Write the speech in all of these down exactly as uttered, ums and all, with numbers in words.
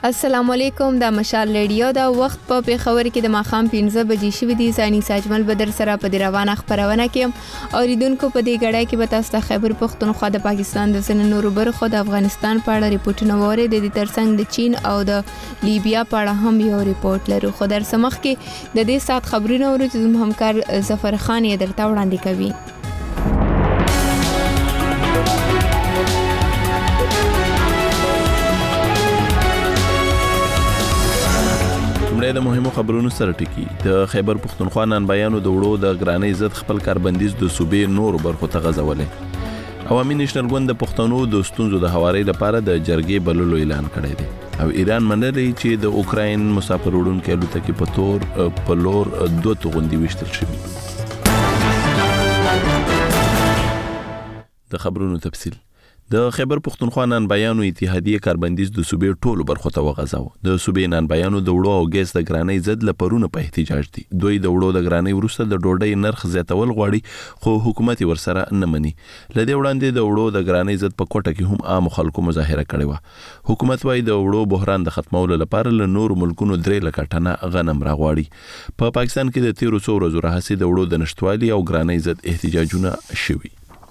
السلام علیکم، د مشال ریډیو دا وخت په پیښور کې د ماښام پنځه بجې شوې دي. زانی ساجمل بدر سره په دې روانه خبرونه کې اوریدونکو په دې غړای کې به تاسو ته خیبر پختونخوا د پاکستان د سن نورو برخو د افغانستان په اړه ریپورتونه وره د دې ترڅنګ د چین او د لیبیا په اړه هم یو ریپورت لرو. خو در سمخ کې د دې سات خبرونه ورو چې زموږ همکار ظفر خان یې درته وړاندې کوي. مړه د مهمو خبرونو سره ټکی د خیبر پختونخوا نن بیانو د وړو د ګرانۍ عزت خپل کاربندیز د صوبې نور برخو ته غځولې. عوامي نېشنل ګوند د پښتنو د ستونزو د هواري لپاره د جرګې بللو اعلان کړی دی او ایران منلي چې د اوکراین مسافر وړونکو الوتکې په تور په لور دوه توغندي وشتل شوی. د خبرونو تفصیل د خیبر پختونخوا نن بیانو اتحادیه کاربندیز د صوبې ټولو برخو ته وغځاو. د صوبې نن بیانو د وړو او ګیس د ګرانۍ زد لپرونه په احتجاج دي. دوی د وړو د ګرانۍ وروسته د ډوډۍ نرخ زیاتول غواړي خو حکومت ورسره نه مني. لدې وړاندې د وړو د ګرانۍ زد په کوټه کې هم عام خلکو مظاهره کړې و. حکومت وايي د وړو بحران د ختمولو لپاره له نور ملکونو درې لکه ټنه غنم راغواړي. په پاکستان کې د تیرو څو ورځو راهیسې د وړو د نشټوالي او ګرانۍ زد احتجاجونه شوي.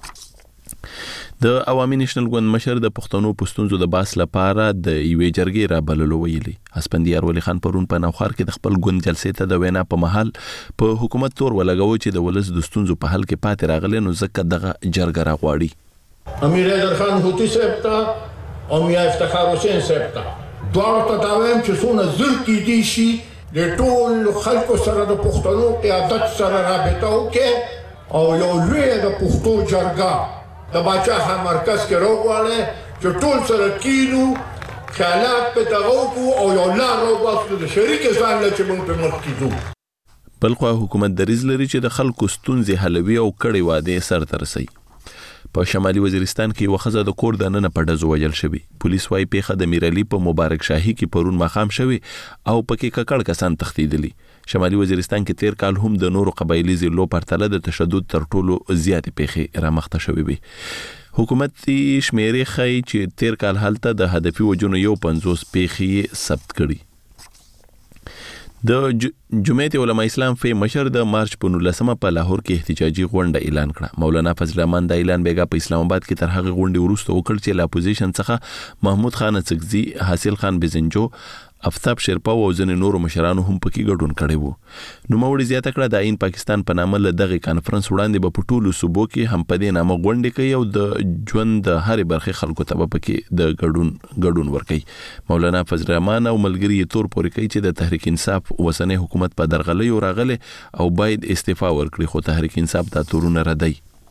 د عوامي نېشنل ګوند مشر د پښتنو پښتونزو د باس لپاره د یوې جرګې را بللو ویلي. اسپندیار ولی خان پرون په نوخار کې د خپل ګوند جلسې ته د وینا په محل په حکومت تور ولګاوه چې د ولس د ستونزو په حل کې پاتې راغلي نو ځکه دغه جرګه راغواړي. امیر حیدر خان هوتي صاحب ته او میا افتخار حسین صاحب ته دواړو ته دا وایم چې څونه زر کېدی شي د ټول خلکو سره د پښتنو قیادت سره رابطه وکړي او یو لویه د پښتو جرګه د باچا خان مرکز کې راغواړي چې ټول سره کینو خیالات په تغوکو او یو لار راوباسو د شریک ځان له چې موږ په مخ کې ځو. بلخو حکومت دریځ لري چې د خلکو ستونزې حلوي او کړي وعده سرته رسي. په شمالي وزیرستان کې وخزه د کور دننه په ډزو وجل شوی. پولیس وايي پیښه د میرعلی په مبارک شاهي کې پرون مخام شوی او پکې ککړ کسان تښتیدلی. شمالي وزیرستان کې تیر کال هم د نورو قبایلی ضلعو پرتله د تشدد تر ټولو زیاتې پیښې رامخته شوې وي. حکومت شمیرې ښیي چې تیر کال هلته د هدفي وجونو یو پنځوس پیښې ثبت کړي. د جمعیت علماء اسلام فی مشر د مارچ په نولسمه په لاهور کې احتجاجي غونډه اعلان کړه. مولانا فضل الرحمن د اعلان بیګا په اسلام آباد کې تر هغه غونډې وروسته وکړ چې لا اپوزیشن څخه محمود خان څکزي، حاصل خان بزنجو، افتاب شیرپا او ځینې نورو مشرانو هم پکې ګډون کړی وو. نو موړي زیاته کړه د عین پاکستان په نامه له دغه کانفرنس وړاندې به په ټولو صوبو کې هم په دې نامه غونډې کوي او د ژوند د هرې برخې خلکو ته به پکې د ګډون ګډون ورکوي. مولانا فضل الرحمن او ملګري یې تور پورې کوي چې د تحریک انصاف اوسنۍ حکومت په درغلۍ راغله او باید استعفا ورکړي خو تحریک انصاف دا تورونه ردی.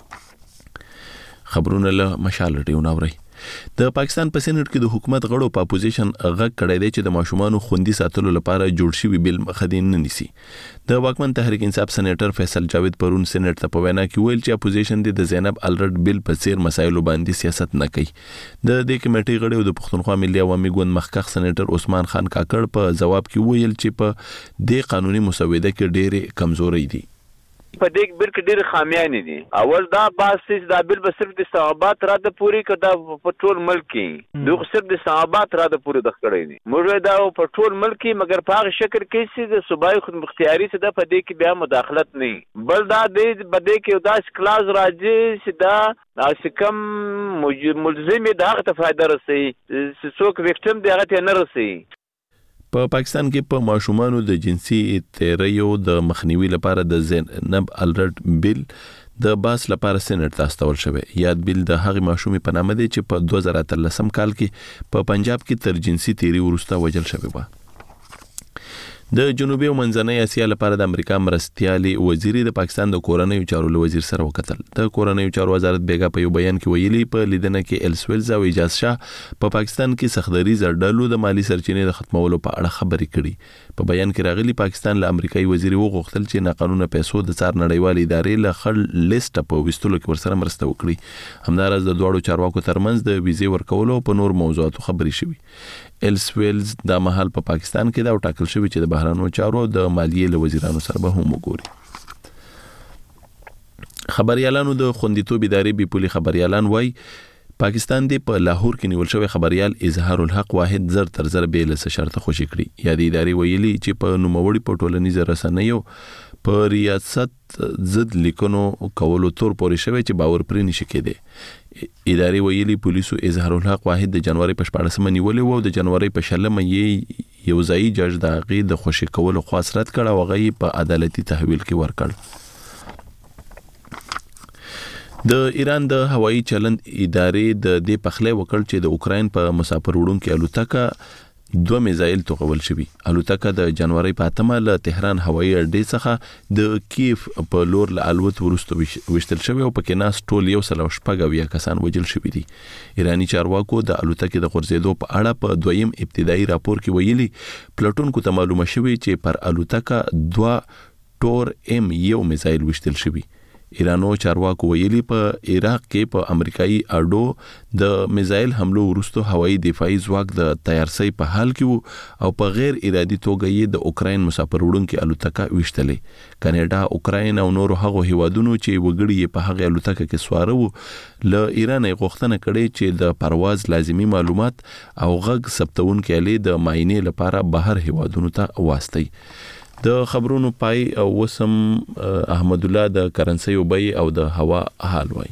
خبرونه له مشال ریډیو ناوري. د پاکستان په سېنات کې د حکومت غړو په اپوزیشن غږ کړی دی چې د ماشومانو خوندي ساتلو لپاره جوړ شوی بل مخدین نه نیسي. د واکمن تحریک انصاف سېنیټر فیصل جاوید پرون سېنات ته په وینا کې ویل چې اپوزیشن د زینب الرټ بل په څیر مسایلو باندې سیاست نه کوي. د دې کمیټې غړو د پښتونخوا ملي عوامي ګوند مخکښ سېنیټر عثمان خان کاکړ په جواب کې ویل چې په دې قانوني مسوده کې ډېرې کمزوري دي. په دې بل کې ډېر خامیان دي. اول دا باسس دا بل به صرف د صحابات را د پوری کدا په ټول ملک کې دوه صرف د صحابات را د پوری د خړې دي. موږ دا په ټول ملک کې مګر په هغه شکل کې چې د صوبای خود مختیاري څخه د په دې کې بیا مداخلت نه بل دا د بده کې داس کلاس راځي چې دا اسکم ملزم دا ته فائدہ رسي څوک وکټم دی هغه ته نه رسي. په پاکستان کې په ماشومانو د جنسي تیریو د مخنیوي لپاره د زینب الرټ بل د باس لپاره سېنات ته استول شوی. یاد بل د هغې ماشومې په نامه دی چې په دوه زره اتلسم کال کې په پنجاب کې تر جنسي تیری وروسته وژل شوی و. د جنوبي او منځنۍ اسیا لپاره د امریکا مرستيالي وزیر د پاکستان د کورنۍ چارو له وزیر سره وکتل. د کورنۍ چارو وزارت بیګا په یو بیان کې ویلي په لیدنه کې السویلز او اجاز شاه په پاکستان کې سختدري زړډلو د مالی سرچینې د ختمولو په اړه خبرې کړي. په بیان کې راغلي پاکستان له امریکایي وزیر وغوښتل چې ناقانونه پیسو د څار نړیوال ادارې له خړ لیست په وستلو کې ورسره مرسته وکړي. همدارس د دوړو چارواکو ترمنځ د ویزې ورکولو په نور موضوعاتو خبرې شوي. السویلز د محل په پا پاکستان کې دا ټاکل شوی چې د بهرانو چارو د مالیې له وزیرانو سره به هم وګوري. خبريالانو د خوندیتوب ادارې بیپولي خبريالان وای پاکستان دی په لاهور کې نیول شوی خبريال اظهار الحق واحد زر تر زر به له شرط خوشی کړي. یا د ادارې ویلي چې په نوموړي په ټولنیزه رسنیو په ریاست ضد لیکونو کولو تور پورې شوی چې باور پرې نشي کېده. ادارې ویلي پولیسو اظهار الحق واحد د جنوري په شپاړسمه نیولې وو او د جنوري په شلمه یې یو ځای جج د هغې د خوشي کولو خواست رد کړ او هغه یې په عدالتي تحویل کې ورکړ. د ایران د هوایي چلند ادارې د دې پخلی وکړ چې د اوکراین په مسافر وړونکو الوتکه دوه میزایل توغول شوی. الوتکه د جنوري په اتمه له تهران هوایي اډې څخه د کیف په لور له الوت ورستو وشتل شوی او پکې ناس ټول یو سل شپږ اویا کسان وژل شوی دي. ایرانی چارواکو د الوتکې د غورځېدو په اړه په دویم ابتدایي راپور کې ویلي پلټونکو ته معلومه شوی چې پر الوتکه دوه ټور ام یو میزایل وشتل شوی. ایرانو چارواکو ویلي په عراق کې په امریکایي اډو د میزایل حملو وروسته هوایي دفاعي ځواک د تیارسۍ په حال کې وو او په غیر ارادي توګه یې د اوکراین مسافر وړونکو الوتکه وشتلې. کاناډا، اوکراین او نورو هغو هیوادونو چې وګړي یې په هغه الوتکه کې سواره وو له ایران یې غوښتنه کړې چې د پرواز لازمي معلومات او غږ ثبتونکي آلې د معاینې لپاره بهر هیوادونو ته واستوي. د خبرونو پای او وسم احمد الله د کرنسي وبای او د هوا حال وای.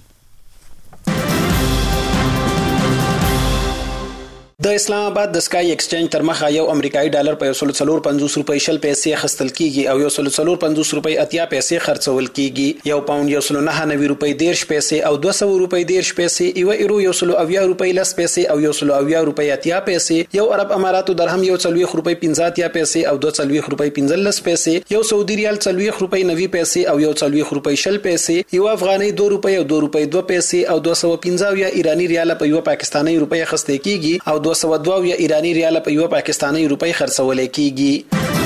د اسلام آباد د سکای ایکسچینج تر مخه یو امریکایي ډالر په یو سل څلور پنځوس روپۍ شل پیسې خستل کیږي او یو سل څلور پنځوس روپۍ اتیا پیسې خرڅول کیږي. یو پاوند یو سل نه نوي روپۍ دیرش پیسې او دوه سوه روپۍ دیرش پیسې، یو ایرو یو سل اویا روپۍ لس پیسې او یو سل اویا روپۍ اتیا پیسې، یو عرب اماراتو درهم یو څلوېښت روپۍ پنځه اتیا پیسې او دوه څلوېښت روپۍ پنځلس پیسې، یو سعودي ریال څلوېښت روپۍ نوي پیسې او یو څلوېښت روپۍ شل پیسې، یو افغاني دوه روپۍ او دوه روپۍ دوه پیسې او دوه سوه پنځه اویا ایرانی ریال په یو پاکستاني روپۍ خسته کیږي او دوه سوه دوه اویا ایرانی ریال په یو پاکستاني روپۍ خرڅول کیږي.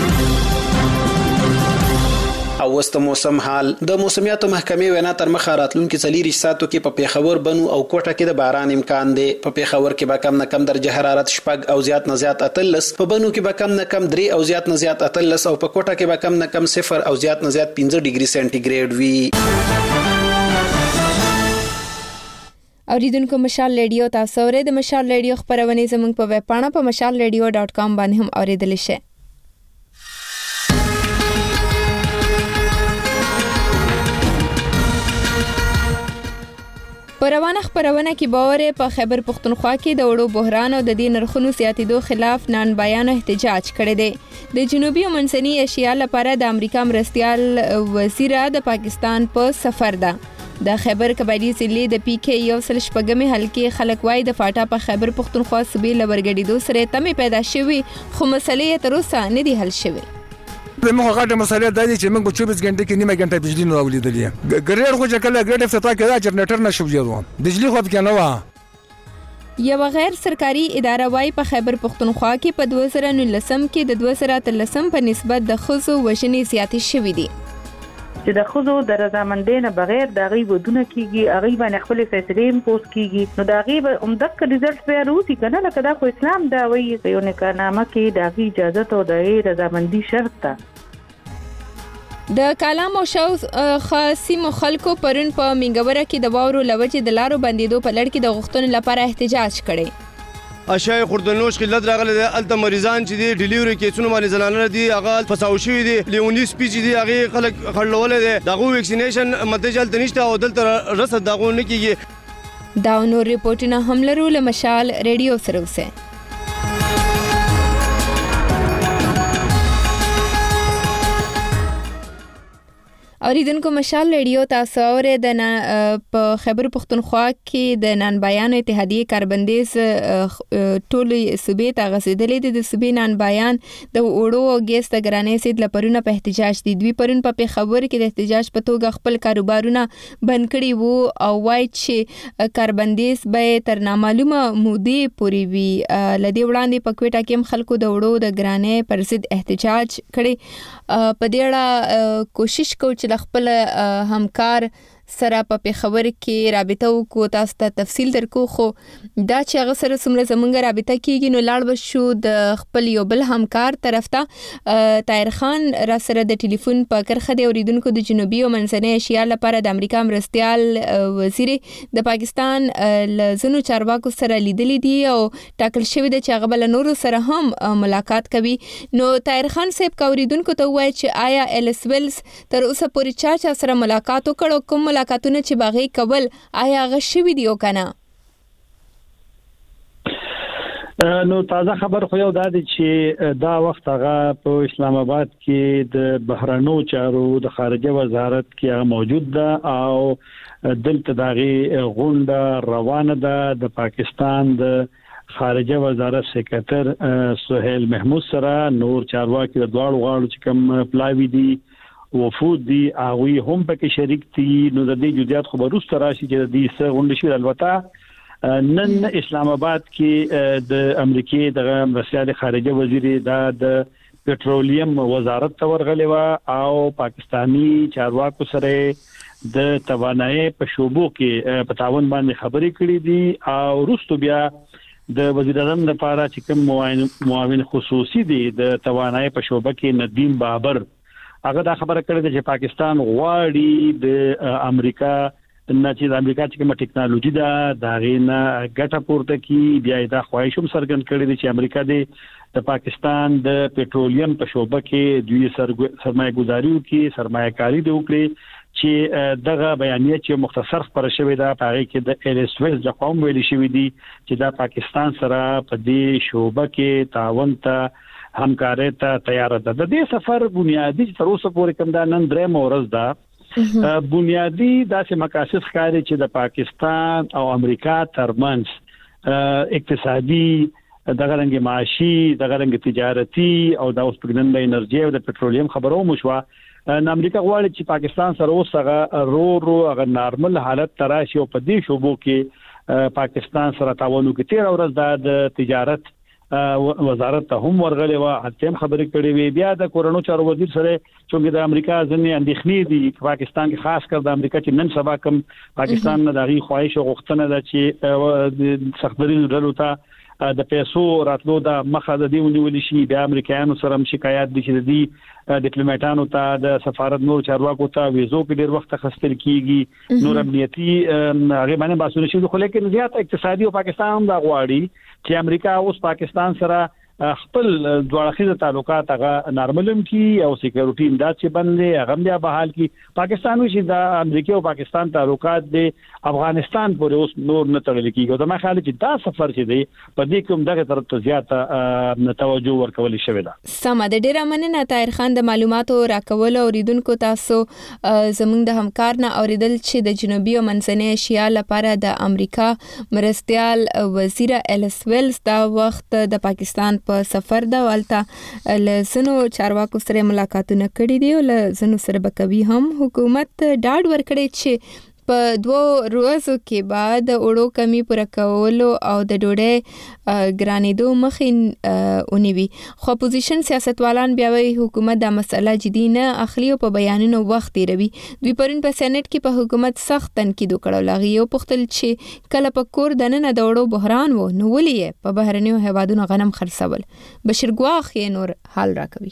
او وست موسم حال د موسمیاتو محکمې وینا تر مخه راتلونکي څلور ساعتو کې په پیښور، بنو او کوټه کې د باران امکان دی. په پیښور کې به کم نه کم درجه حرارت شپږ او زیات نه زیات اتلس، په بنو کې به کم نه کم درې او زیات نه زیات اتلس او په کوټه کې به کم نه کم صفر او زیات نه زیات پنځه ډیګري سنټیګریډ وي. اوریدونکو مشال ریډیو تاسو اورئ. د مشال ریډیو خبرونه زموږ په ویب پاڼه په مشال ریډیو ډاٹ کام باندې هم اوریدل شي. په روانه خبرونه کې باور په خیبر پختونخوا کې د وړو بحران او د دې نرخونو زیاتېدو خلاف نن بیان احتجاج کړی دی. د جنوبي او منځني ایشیا لپاره د امریکا مرستیال وزیر د پاکستان په سفر ده. د خیبر قبایلی ضلع د پی کې یو سل شپږمې حلقې خلک وای د فاټا په خیبر پختونخوا صوبې لورګډېدو سره تمې پیدا شوې، خو مسلې تر اوسه نه دي حل شوې. زموږ غاټه مسله دا دي چې موږ په چوبیس غنټه کې نیمه غنټه بجلی نه اولیدلې. ګریډ خو چې کله ګریډ افتتاح کړه جنریټر نشو جوړو، بجلی خو پکې نه و. یو غیر سرکاري اداره وای په خیبر پختونخوا کې په دوه زره نولسم کې د دوه زره اتلسم په نسبت د ښځو وژنې زیاتې شوې دي. چې د خزو د رضامندۍ نه بغیر د غي ودونه کیږي، هغه باندې خپل فیصله امپوز کیږي، نو دا غي عمدک ریزلټ به روزي کنه لکه دا خو اسلام دا وایي یو نکاحنامه کې د غي اجازه او د رضامندۍ شرط ده. د کلام او شوز خاصي مخالکو پرون په منګوره کې د واورو لوجې د لارو بندیدو په لړ کې د غوښتنو لپاره احتجاج کړي. اشای خوردنوش قلت راغله د الته مریضان چې دی ډیلیوري کیسونو باندې زنانه دي هغه فساو شوی دي، لیونیس پی چې دی هغه خلک خړلول دي، دغه ویکسینیشن متجل تنشته او دلته رسد دغه نه کیږي. دا نو ریپورتونه هم لرو له مشال ریډیو سره اوسه. اوریدونکو مشال ریډیو تاسو اورئ. د په خیبر پختونخوا کې د نن بیان اتحادیه کاربندیز ټولې صوبې ته غځېدلې دي. د صوبې نن بیان د اوړو او ګیس د ګرانۍ سید لپرونه په احتجاج دي. دوی پرون په پیښور کې د احتجاج په توګه خپل کاروبارونه بند کړي وو او وایي چې کاربندیز به تر نامعلومه مودې پورې وي. لدې وړاندې په کوټه کې خلکو د اوړو د ګرانۍ پر ضد احتجاج کړي. په دې اړه کوشش کوو چې خپل همکار سره په پیښور کې رابطه وکړو تاسو ته تفصیل درکو خو دا چې هغه سره څومره زمونږ رابطه کیږي نو لاړ بشو د خپل یو بل همکار طرف ته طاهر خان را سره د ټلیفون په کرخه دی اوریدونکو د جنوبي او منځنۍ ایشیا لپاره د امریکا مرستيال وزیر د پاکستان لزنو چارواکو سره لیدلې دي او ټاکل شوی دی چې هغه بل نور سره هم ملاقات کوي نو طاهر خان صاحب کا اوریدونکو ته وایي چې آیا ایلس ویلز تر اوسه پورې چا چا سره ملاقات وکړو کوم ملاقاتونه چې باغی کول آیا هغه شوی دی او کنه نو تازه خبر خو یو دا دی چې دا وخت هغه په اسلام آباد کې د بهرانو چارو د خارجه وزارت کې هغه موجود ده او دلته داغي غونډه روانه ده د پاکستان د خارجه وزارت سکرټر سہیل محمود سره نور چارواکي د دواړو غاړو چې کوم پلاوی دي وفود دي هغه هم پکې شریک دي نو د دې جزئیات خو وروسته راشي چې د دې څه غونډه شي البته نن اسلام آباد کې د امریکای د مرستيال خارجه وزیر د پټرولیم وزارت ته ورغلی و او پاکستانی چارواکو سره د توانایي په شوبو کې په تعاون باندې خبرې کړې دي او وروسته بیا د وزیر اعظم لپاره چې کوم معاون خصوصي دي د توانایي په شوبه کې ندیم بابر هغه دا خبره کړې ده چې پاکستان غواړي د امریکا نه چې د امریکا چې کوم ټکنالوژي ده دا غینه ګټه پورته کی بیا دا خواهش هم څرګند کړی دی چې امریکا د پاکستان د پټرولیم په شوبه کې دوی سرمایه گذاري وکړي سرمایه کاری دی وکړي چې دغه بیانیه چې مختصر خبره شوې ده په هغه کې د ایلس ویلز د قوم ویلي شوې دي چې دا پاکستان سره په دې شوبه کې تعاون ته همکاري ته تیار ده د دې سفر بنیادی تر اوسه پورې کوم دا نن درې مورز ده بنیادی داسې مقاصد ښکاري چې د پاکستان او امریکا ترمنځ اقتصادي دغه رنګ معاشي دغه رنګ تجارتي او د اوس پرګنن د انرژي او د پټرولیم خبرو مشوا ان امریکا غواړي چې پاکستان سره اوسه رو رو هغه نارمل حالت تراشي او په دې شوبو کې پاکستان سره تعاون وکړي تیر ورځ د تجارت وزارت ته هم ورغلی و هڅه خبرې کړې وی بیا د کورونو چارو وزیر سره چې د امریکا ځنې اندېښنې دي پاکستان کې خاص کر د امریکا چې نن سبا کوم پاکستان نه دغه خواهش او غوښتنه ده چې سخترین ډلو ته د پیسو راتلو د مخه د دی ونیول شي د امریکایانو سره شکایت دي چې د ډیپلوماټانو ته د سفارت نور چارواکو ته ویزو کې ډیر وخت خستل کیږي نور امنیتي هغه باندې باسونه شي خو لیکن زیات اقتصادي او پاکستان هم دا غواړي چې امریکا اوس پاکستان سره خپل دوړخیزه تعلقات هغه نارملم کی او سکیورټي امداد چې باندې هغه بیا بحال کی پاکستان وشي د امریکا او پاکستان تعلقات د افغانستان پورې اوس نور نه تړل کیږي دا ما خیال چې دا سفر چې دی په دې کوم دغه طرف ته زیاته توجه ورکول شوی دا سم د ډیره مننه طاهر خان د معلوماتو راکول اوریدونکو تاسو زموږ د همکار نه اوریدل چې د جنوبي او منځنۍ ایشیا لپاره د امریکا مرستيال وزیر ایلس ویلز دا وخت د پاکستان په سفر دا والته لزنو چارواکو سره ملاقاتونه کړي دي او لزنو سره بکوي هم حکومت ډاډ ورکړي چې په دوه ورځو کې بعد اورو کمی پر کولو او د ډوډۍ ګرانېدو مخې اونیوي خو اپوزیشن سیاستوالان بیا وی حکومت دا مسله جدي نه اخلي او په بیانونو وخت تیروي دوی پرون په سېنات کې په حکومت سخت تنقید وکړو لاغي او پختل چې کله په کور دنه د وړو بحران وو نو ولې په بهرنیو هوادونو غنم خرڅول بشیر ګواخ یې نور حال راکوي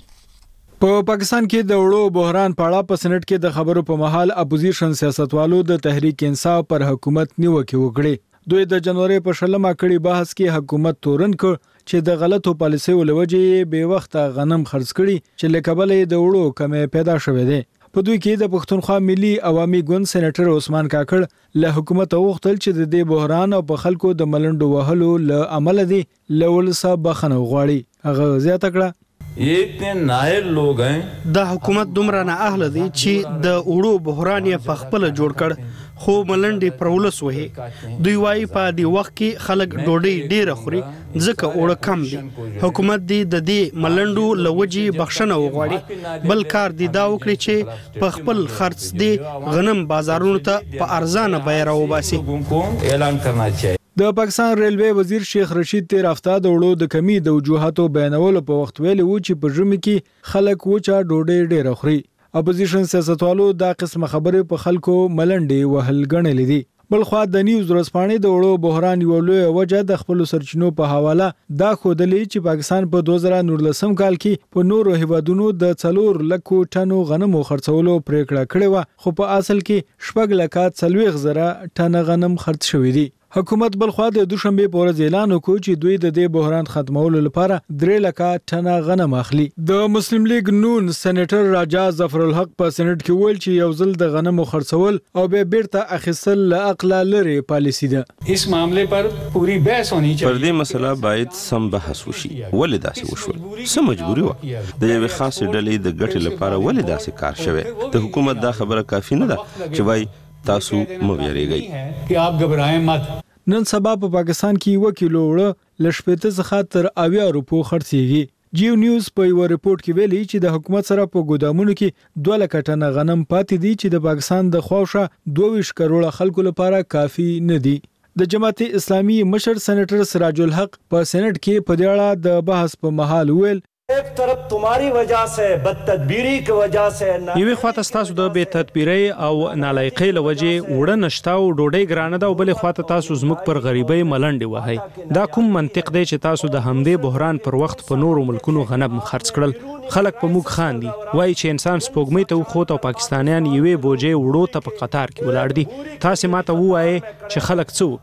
په پاکستان کې د وړو بحران په اړه په سېنات کې د خبرو په محل اپوزیشن سیاستوالو د تحریک انصاف پر حکومت نیوکه وکړه دوی د جنوري په شلمه کړي بحث کې حکومت تورن کړ چې د غلطو پالیسیو لوجې به وخت غنم خرڅ کړي چې لکبل د وړو کمې پیدا شوې ده په دوی کې د پښتونخوا ملي عوامي ګوند سېنیټر عثمان کاکړ له حکومت غوښتل چې د دې بحران او په خلکو د ملنډو وهلو له عمل دي لول صاحب بخنه غواړي هغه زیاته کړه ये इतने नायर लोग हैं د حکومت دومره نه اهل دي چې د وړو بحران یې په خپل جوړ کړ خو ملنډي پرولس وې دوی وايي په دې وخت کې خلک ډوډۍ ډیره خوري ځکه وړه کم دي حکومت دی د دې ملنډو لوجي بخښنه وغواړي بل کار دی دا وکړي چې په خپل خرڅ دی غنم بازارونو ته په ارزانه بیه راوباسي اعلان کرنا चाहिए د پاکستان ریلوے وزیر شیخ رشید تیر هفته د وړو د کمی د وجوهاتو بیانولو په وخت ویلي و چې په ژمي کې خلک وچا ډوډۍ ډیره خوري اپوزیشن سیاستوالو دا قسم خبرې په خلکو ملنډې وهل ګڼلې دي. بلخوا د نیوز ورځپاڼې د وړو بحران یو لوی وجه د خپل سرچینو په حواله دا ښودلې چې پاکستان په دوه زره نولسم کال کې په نورو هیوادونو د څلور لکو ټنو غنمو خرڅولو پریکړه کړې وه، خو په اصل کې شپږ لکه څلوېښت زره ټنه غنم خرڅ شوي دي. حکومت بلخوا د دوشنبه په ورځ اعلان وکړ چې دوی د دې بحران ختمولو لپاره درې لکه ټنه غنم اخلي. د مسلم لیگ نون سېنیټر راجا ظفر الحق په سېنیټ کې ویل چې یو ځل د غنمو خرڅول او به بیرته اخیستل له عقله لري پالیسی ده. اس معاملې پر پوری بحث هونی چاهیے. پر دې مسله باید سم بحث وشي. ولې داسې وشول؟ څه مجبوري وه؟ د یوې خاصې ډلې د ګټې لپاره ولې داسې کار شوی؟ د حکومت دا خبره کافي نه ده چې وایي تاسو مه ویریږئ چې آپ گھبرائیں مت. نن سبا په پا پاکستان کې یو کیلو وړه ل شپږ څخه تر اویا روپو خرڅيږي. جیو نیوز په یو رپورت کې ویلي چې د حکومت سره په ګودامونو کې دوه لکه ټنه غنم پاتې دي چې د پاکستان د خواوشه دوه ویشت کروڑه خلکو لپاره کافي نه دي. د جماعت اسلامي مشر سېنیټر سراج الحق په سېنیټ کې په دې اړه د بحث په محل ویل ایک طرف تمہاری وجہ سے بد تدبیری کی وجہ سے یوې خواته ستاسو د بې تدبیرۍ او نالایقۍ له وجې وړه نشته او ډوډۍ ګرانه ده او بلې خواته تاسو زموږ پر غریبۍ ملنډې وهئ. دا کوم منطق دی چې تاسو د همدې بحران پر وخت په نورو ملکونو غنم خرڅ کړل؟ خلک په موږ خاندي، وایي چې انسان سپوږمۍ ته وخوت او پاکستانیان یوې بوجۍ وړو ته په قطار کې ولاړ دي. تاسې ماته ووایئ چې خلک څه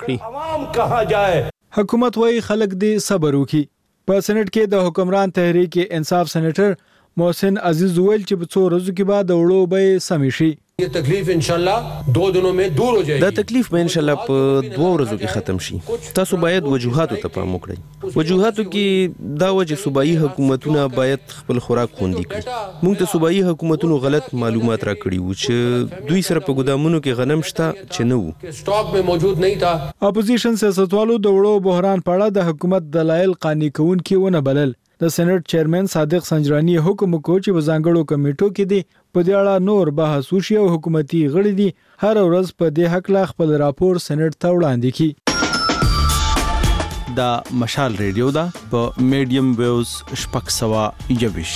وکړي؟ حکومت وایي خلک دې صبر وکړي. په سېنیټ کې د حکمران تحریک انصاف سېنیټر محسن عزیز ویل چې په څو ورځو کې بعد وړو به سمې شي. یہ تکلیف انشاءاللہ دو دنوں میں دور ہو جائے گی. دا تکلیف به انشاءاللہ په دوه ورځو کې ختم شي. تاسو باید وجوهاتو ته پام وکړئ. وجوهاتو کې دا و چې صوبایي حکومتونه باید خپل خوراک خوندي کړي. موږ ته صوبایي حکومتونو غلط معلومات راکړي وو چې دوی سره په ګودامونو کې غنم شته چې نه وو. سٹاک میں موجود نہیں تھا. اپوزیشن سیاستوالو د وړو بحران په اړه د حکومت دلایل قانع کوونکي ونه بلل. د سېنیټ چیرمن صادق سنجرانی حکم وکړ چې په ځانګړو کمیټو کې دي په دې اړه نور بحث وشي او حکومتي غړي دي هر ورځ په دې حق لا خپل راپور سېنیټ ته وړاندې کړي. دا مشال ریډیو دا په میډیم ویوز شپږ سوه یوویش.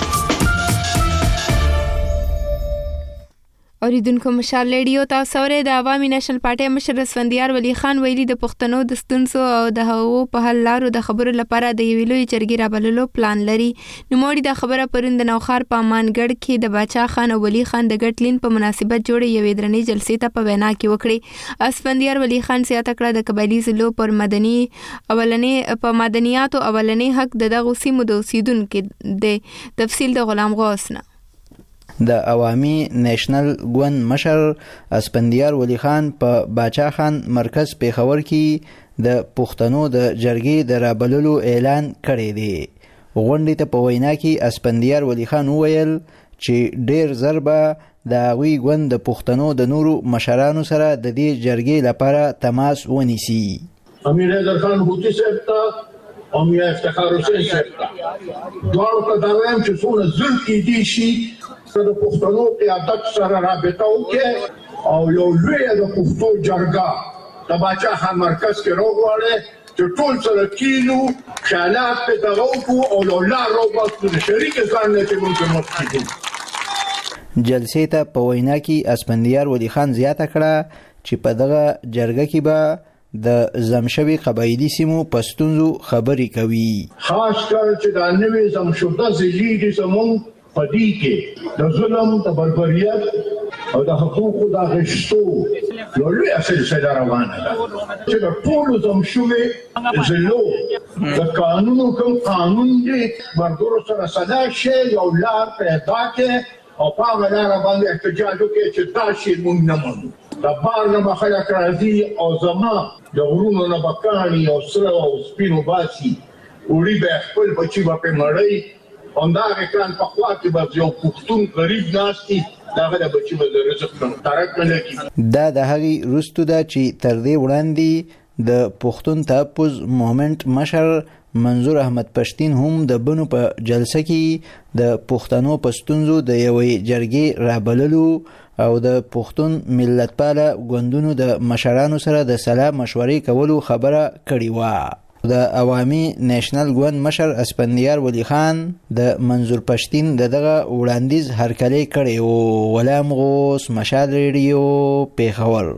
اوریدونکو مشال ریډیو تاسو اورئ. د عوامي نېشنل پارټي مشر اسفندیار ولی خان ویلي د پښتنو د ستونزو او د هغو په حل لارو د خبرو لپاره د یوې لویې جرګې رابللو پلان لري. نوموړي دا خبره پرون د نوښار په امانګړ کې د باچا خان او ولی خان د ګډ لین په مناسبت جوړې یوې درنې جلسې ته په وینا کې وکړې. اسفندیار ولی خان زیاته کړه د قبایلي ضلعو پر مدني اولنې په مدنیاتو اولنې حق د دغو سیمو د اوسیدونکو د تفصیل د غلام غوث نه. د عوامي نېشنل ګوند مشر اسفندیار ولی خان په باچا خان مرکز پیښور کې د پښتنو د جرګې د رابللو اعلان کړی دی. غونډې ته په وینا کې اسفندیار ولی خان وویل چې ډېر زر به د هغوی ګوند د پښتنو د نورو مشرانو سره د دې جرګې لپاره تماس ونیسي. امیر حیدر خان هوتي صاحب ته او میا افتخار حسین صاحب ته دواړو ته دا وایم چې څونه ظلم کیدی شي د پښتنو قیادت سره رابطه وکړي او یو لویه د پښتو جرګه د باچا خان مرکز کې راوغواړي چې ټول سره کینو خیالات په دغه وکړو او یو لار راوباسو د شریک ځان نه چې موږ مخ کیږو. جلسې ته په وینا کې اسفندیار ولی خان زیاته کړه چې په دغه جرګه کې به د زمشوي قبایلي سیمو په ستونزو خبرې کوي. خاص کر چې دا نوې زمشوده ضلعې دي زموږ په دې کې د ظلم د بربریت او د حقوقو د اخیستو یو لویه سلسله روانه ده چې د ټولو زمشوي ضلعو د قانونو کوم قانون دی ملګرو سره سلا شي یو لار پیدا کړي او په هغه لاره باندې احتجاج وکړي چې دا شی موږ نه منو. د بار نه به خلک راځي او زما د غرونو نه به کاڼي او سره او سپینو باسي وړي به خپل بچي به پرې مړی همدغه کلان په خوا کې به یو پښتون غریب ناستي دغه د بچي به د رزق ترک نه لګي. دا د هغې وروستو ده چې تر دې وړاندې د پښتون تحفظ مومنټ مشر منظور احمد پښتین هم د بنو په جلسه کې د پښتنو په ستونزو د یوې جرګې رابللو او د پښتون ملتپاله ګوندونو د مشرانو سره د سلا مشورې کولو خبره کړې وه. د عوامي نېشنل ګوند مشر اسپندیار ولی خان د منظور پښتين دغه وړاندیز هرکلی کړی او غلام غوث مشال ریډیو پیښور.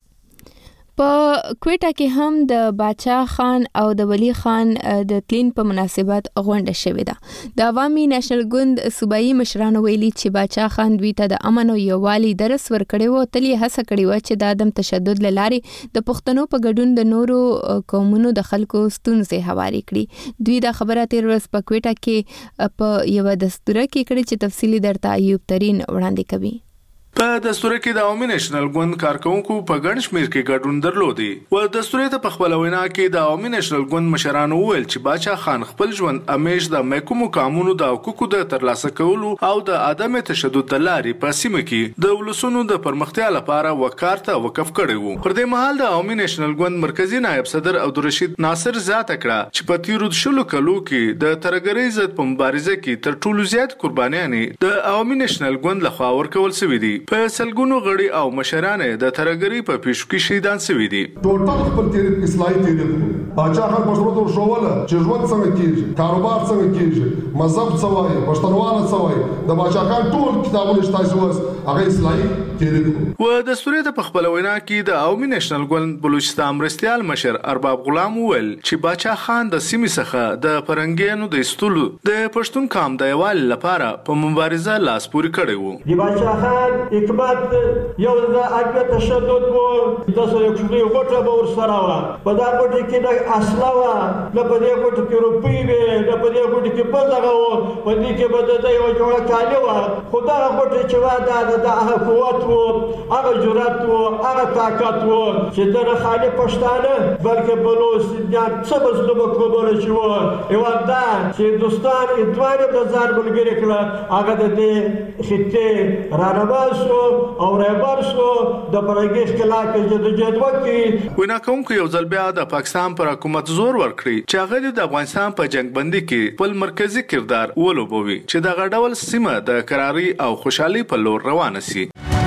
په کوټه کې هم د باچا خان او د ولی خان د تلین په مناسبت غونډه شوې ده. د عوامي نېشنل ګوند صوبایي مشرانو ویلي چې باچا خان دوی ته د امن او یووالي درس ورکړی و، تل یې هڅه کړې و چې د عدم تشدد له لارې د پښتنو په ګډون د نورو قومونو د خلکو ستونزې هواري کړي. دوی دا خبره تیر ورځ په کوټه کې په یو دستوره کې کړې چې تفصیلی درته ایوب ترين وړاندې کوي. په دستور کې د عوامي نېشنل ګوند کارکونکو په ګڼ شمېر کې ګډون درلودي. و دستور ته په خپل وینا کې د عوامي نېشنل ګوند مشرانو وویل چې باچا خان خپل ژوند همیش د محکومو قانونو د حقوقو د ترلاسه کولو او د عدم تشدد د لارې په سیمه کې د ولسونو د پرمختیا لپاره وکړ ته وقف کړی وو. پر دې مهال د عوامي نېشنل ګوند مرکزی نائب صدر عبدالرشید ناصر زیاته کړه چې په تیرو شلو کلو کې د ترګرۍ ضد په مبارزه کې تر ټولو زیات قربانیانې د عوامي نېشنل ګوند لخوا ورکول شوې دي. په سلګونو غړي او مشران د ترګرۍ په پیښو کې شهیدان شوي دي. ټوټل خپل تاریخ اصلاحي تاریخ باچا خان پښتنو ته ورښوله چې ژوند څنګه کیږي، کاروبار څنګه کیږي، مذهب څه وایي، پښتونوالي څه وایي. د باچا خان ټول کتابونه چې تاسو اوس هغه اصلاحي تاریخ و. د سوري ته په خپل وینا کې د عوامي نېشنل ګوند بلوچستان مرستيال مشر ارباب غلام وویل چې باچا خان د سیمې څخه د فرنګیانو د استولو د پښتون قوم د یووالي لپاره په مبارزه لاس پورې کړی وو. د باچا خان حکمت یو د عدم تشدد وو، تاسو یو څه غوټه به ورسره و، په دا غوټه کې د اصله و، نه په دې غوټه کې روپۍ وې، نه په دې غوټه کې بل دغه و، په دې کې به د یو جوړه کالي و. خو دا غوټه چې و دا د هغه قوت و، هغه جرأت و، هغه طاقت و چې د خالي پښتانه بلکې بلوچستان څه مظلومه قومونه چې و یو دا چې دوستان ادواره د ځان ملګري کړه، هغه د دې خطې رانما شو او رهبر شو د پرګیش خلاف جدوجہد وکړي. وینا کوونکو یو ځل بیا د پاکستان پر حکومت زور ورکړي چې هغه د افغانستان په جنگ بندي کې خپل مرکزی کردار ولوبوي چې د غډول سیمه د قراري او خوشحالي په لور روانه شي.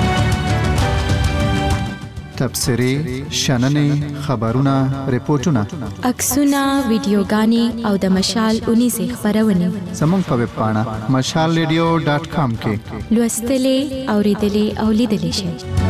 تبصري، شننې، خبرونه، ریپورتونه، عکسونه، ویډیوګانې او د مشال اونیزه خبرونه زموږ په ویب پاڼه مشال ریډیو ډاټ کام کې لوستلې، اوریدلې او لیدلې شئ.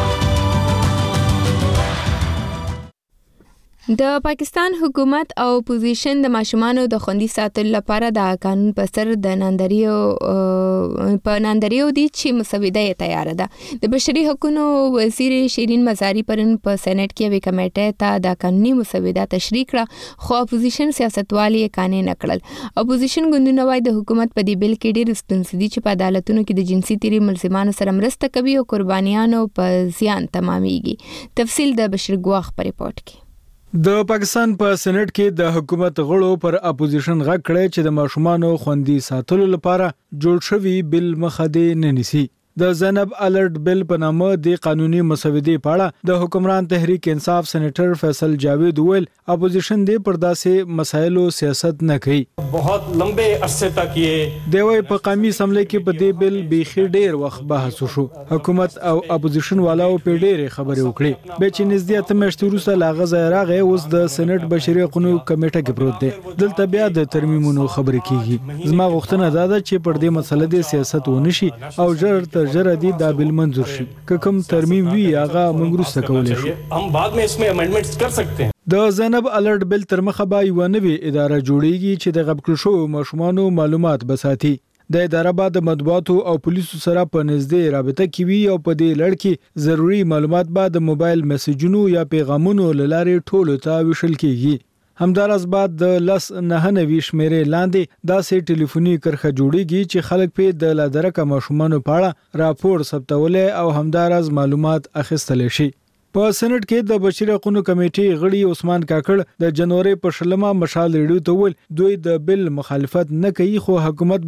د پاکستان حکومت او اپوزیشن د ماشومانو د خوندي ساتلو لپاره د قانون په سر د ناندریو په ناندریو دي چې مسوده یې تیار ده. د بشري حقوقو وزیر شیرین مزاری پرن په سېنات کې وی کمیټه ته د قانوني مسوده تشریح کړه، خو اپوزیشن سیاستوالي یې قانې نه کړل. اپوزیشن ګوندونه وايي د حکومت په دې بل کې ډېر ستونزې دي چې په عدالتونو کې د جنسي تیری ملزمانو سره مرسته کوي او قربانیانو په زیان تمامېږي. تفصیل د بشیر ګواخ په ریپورت کې. د پاکستان په سېنات کې د حکومت غړو پر اپوزیشن غږ کړی چې د ماشومانو خوندي ساتلو لپاره جوړ شوی بل مخده نه نیسي. د زینب الرټ بل په نامه د قانوني مسودې په اړه د حکمران تحریک انصاف سېنیټر فیصل جاوید ویل اپوزیشن دې پر داسې مسایلو سیاست نه کوي. بہت لمبے عرصے تک یہ دوی په قومي اسمبلی کې په دې بل بیخي ډیر وخت بحث وشو. حکومت او اپوزیشن والاو په ډېرې خبرې وکړې. به چې نږدې ته مشت وروسته لاغه راغی اوس د سېنات بشري حقوقو کمیټه کې پروت دی. دلته بیا د ترمیمونو خبرې کیږي. زما غوښتنه دا ده چې پر دې مسله د سیاست ونشي او ژر تر ژره دي دا بل منظور شي. که کوم ترمیم وی هغه موږ وروسته کولای شو. हम बाद में इसमें अमेंडमेंट्स कर सकते हैं. د زینب الرټ بل تر مخه به یو نوې اداره جوړیږي چې د غبکل شو ماشومانو معلومات بساتي. د اداره بعد د مطبوعاتو او پولیسو سره په نږدې رابطه کوي او په دې لړ کې ضروری معلومات بعد د موبایل میسجونو یا پیغامونو لاره ټولو ته وشل کیږي. همدارس بعد د لس نه نوي شمیرې لاندې داسې ټلیفوني کرخه جوړیږي چې خلک په د لادرکه ماشومانو په اړه راپور ثبتولې او همدارس معلومات اخیستل شي. په سېنات کې د بشري حقوقو کمیټې غړي عثمان کاکړ د جنوري په شلمه مشال ریډیو ته ویل دوی د بل مخالفت نه کوي خو حکومت باید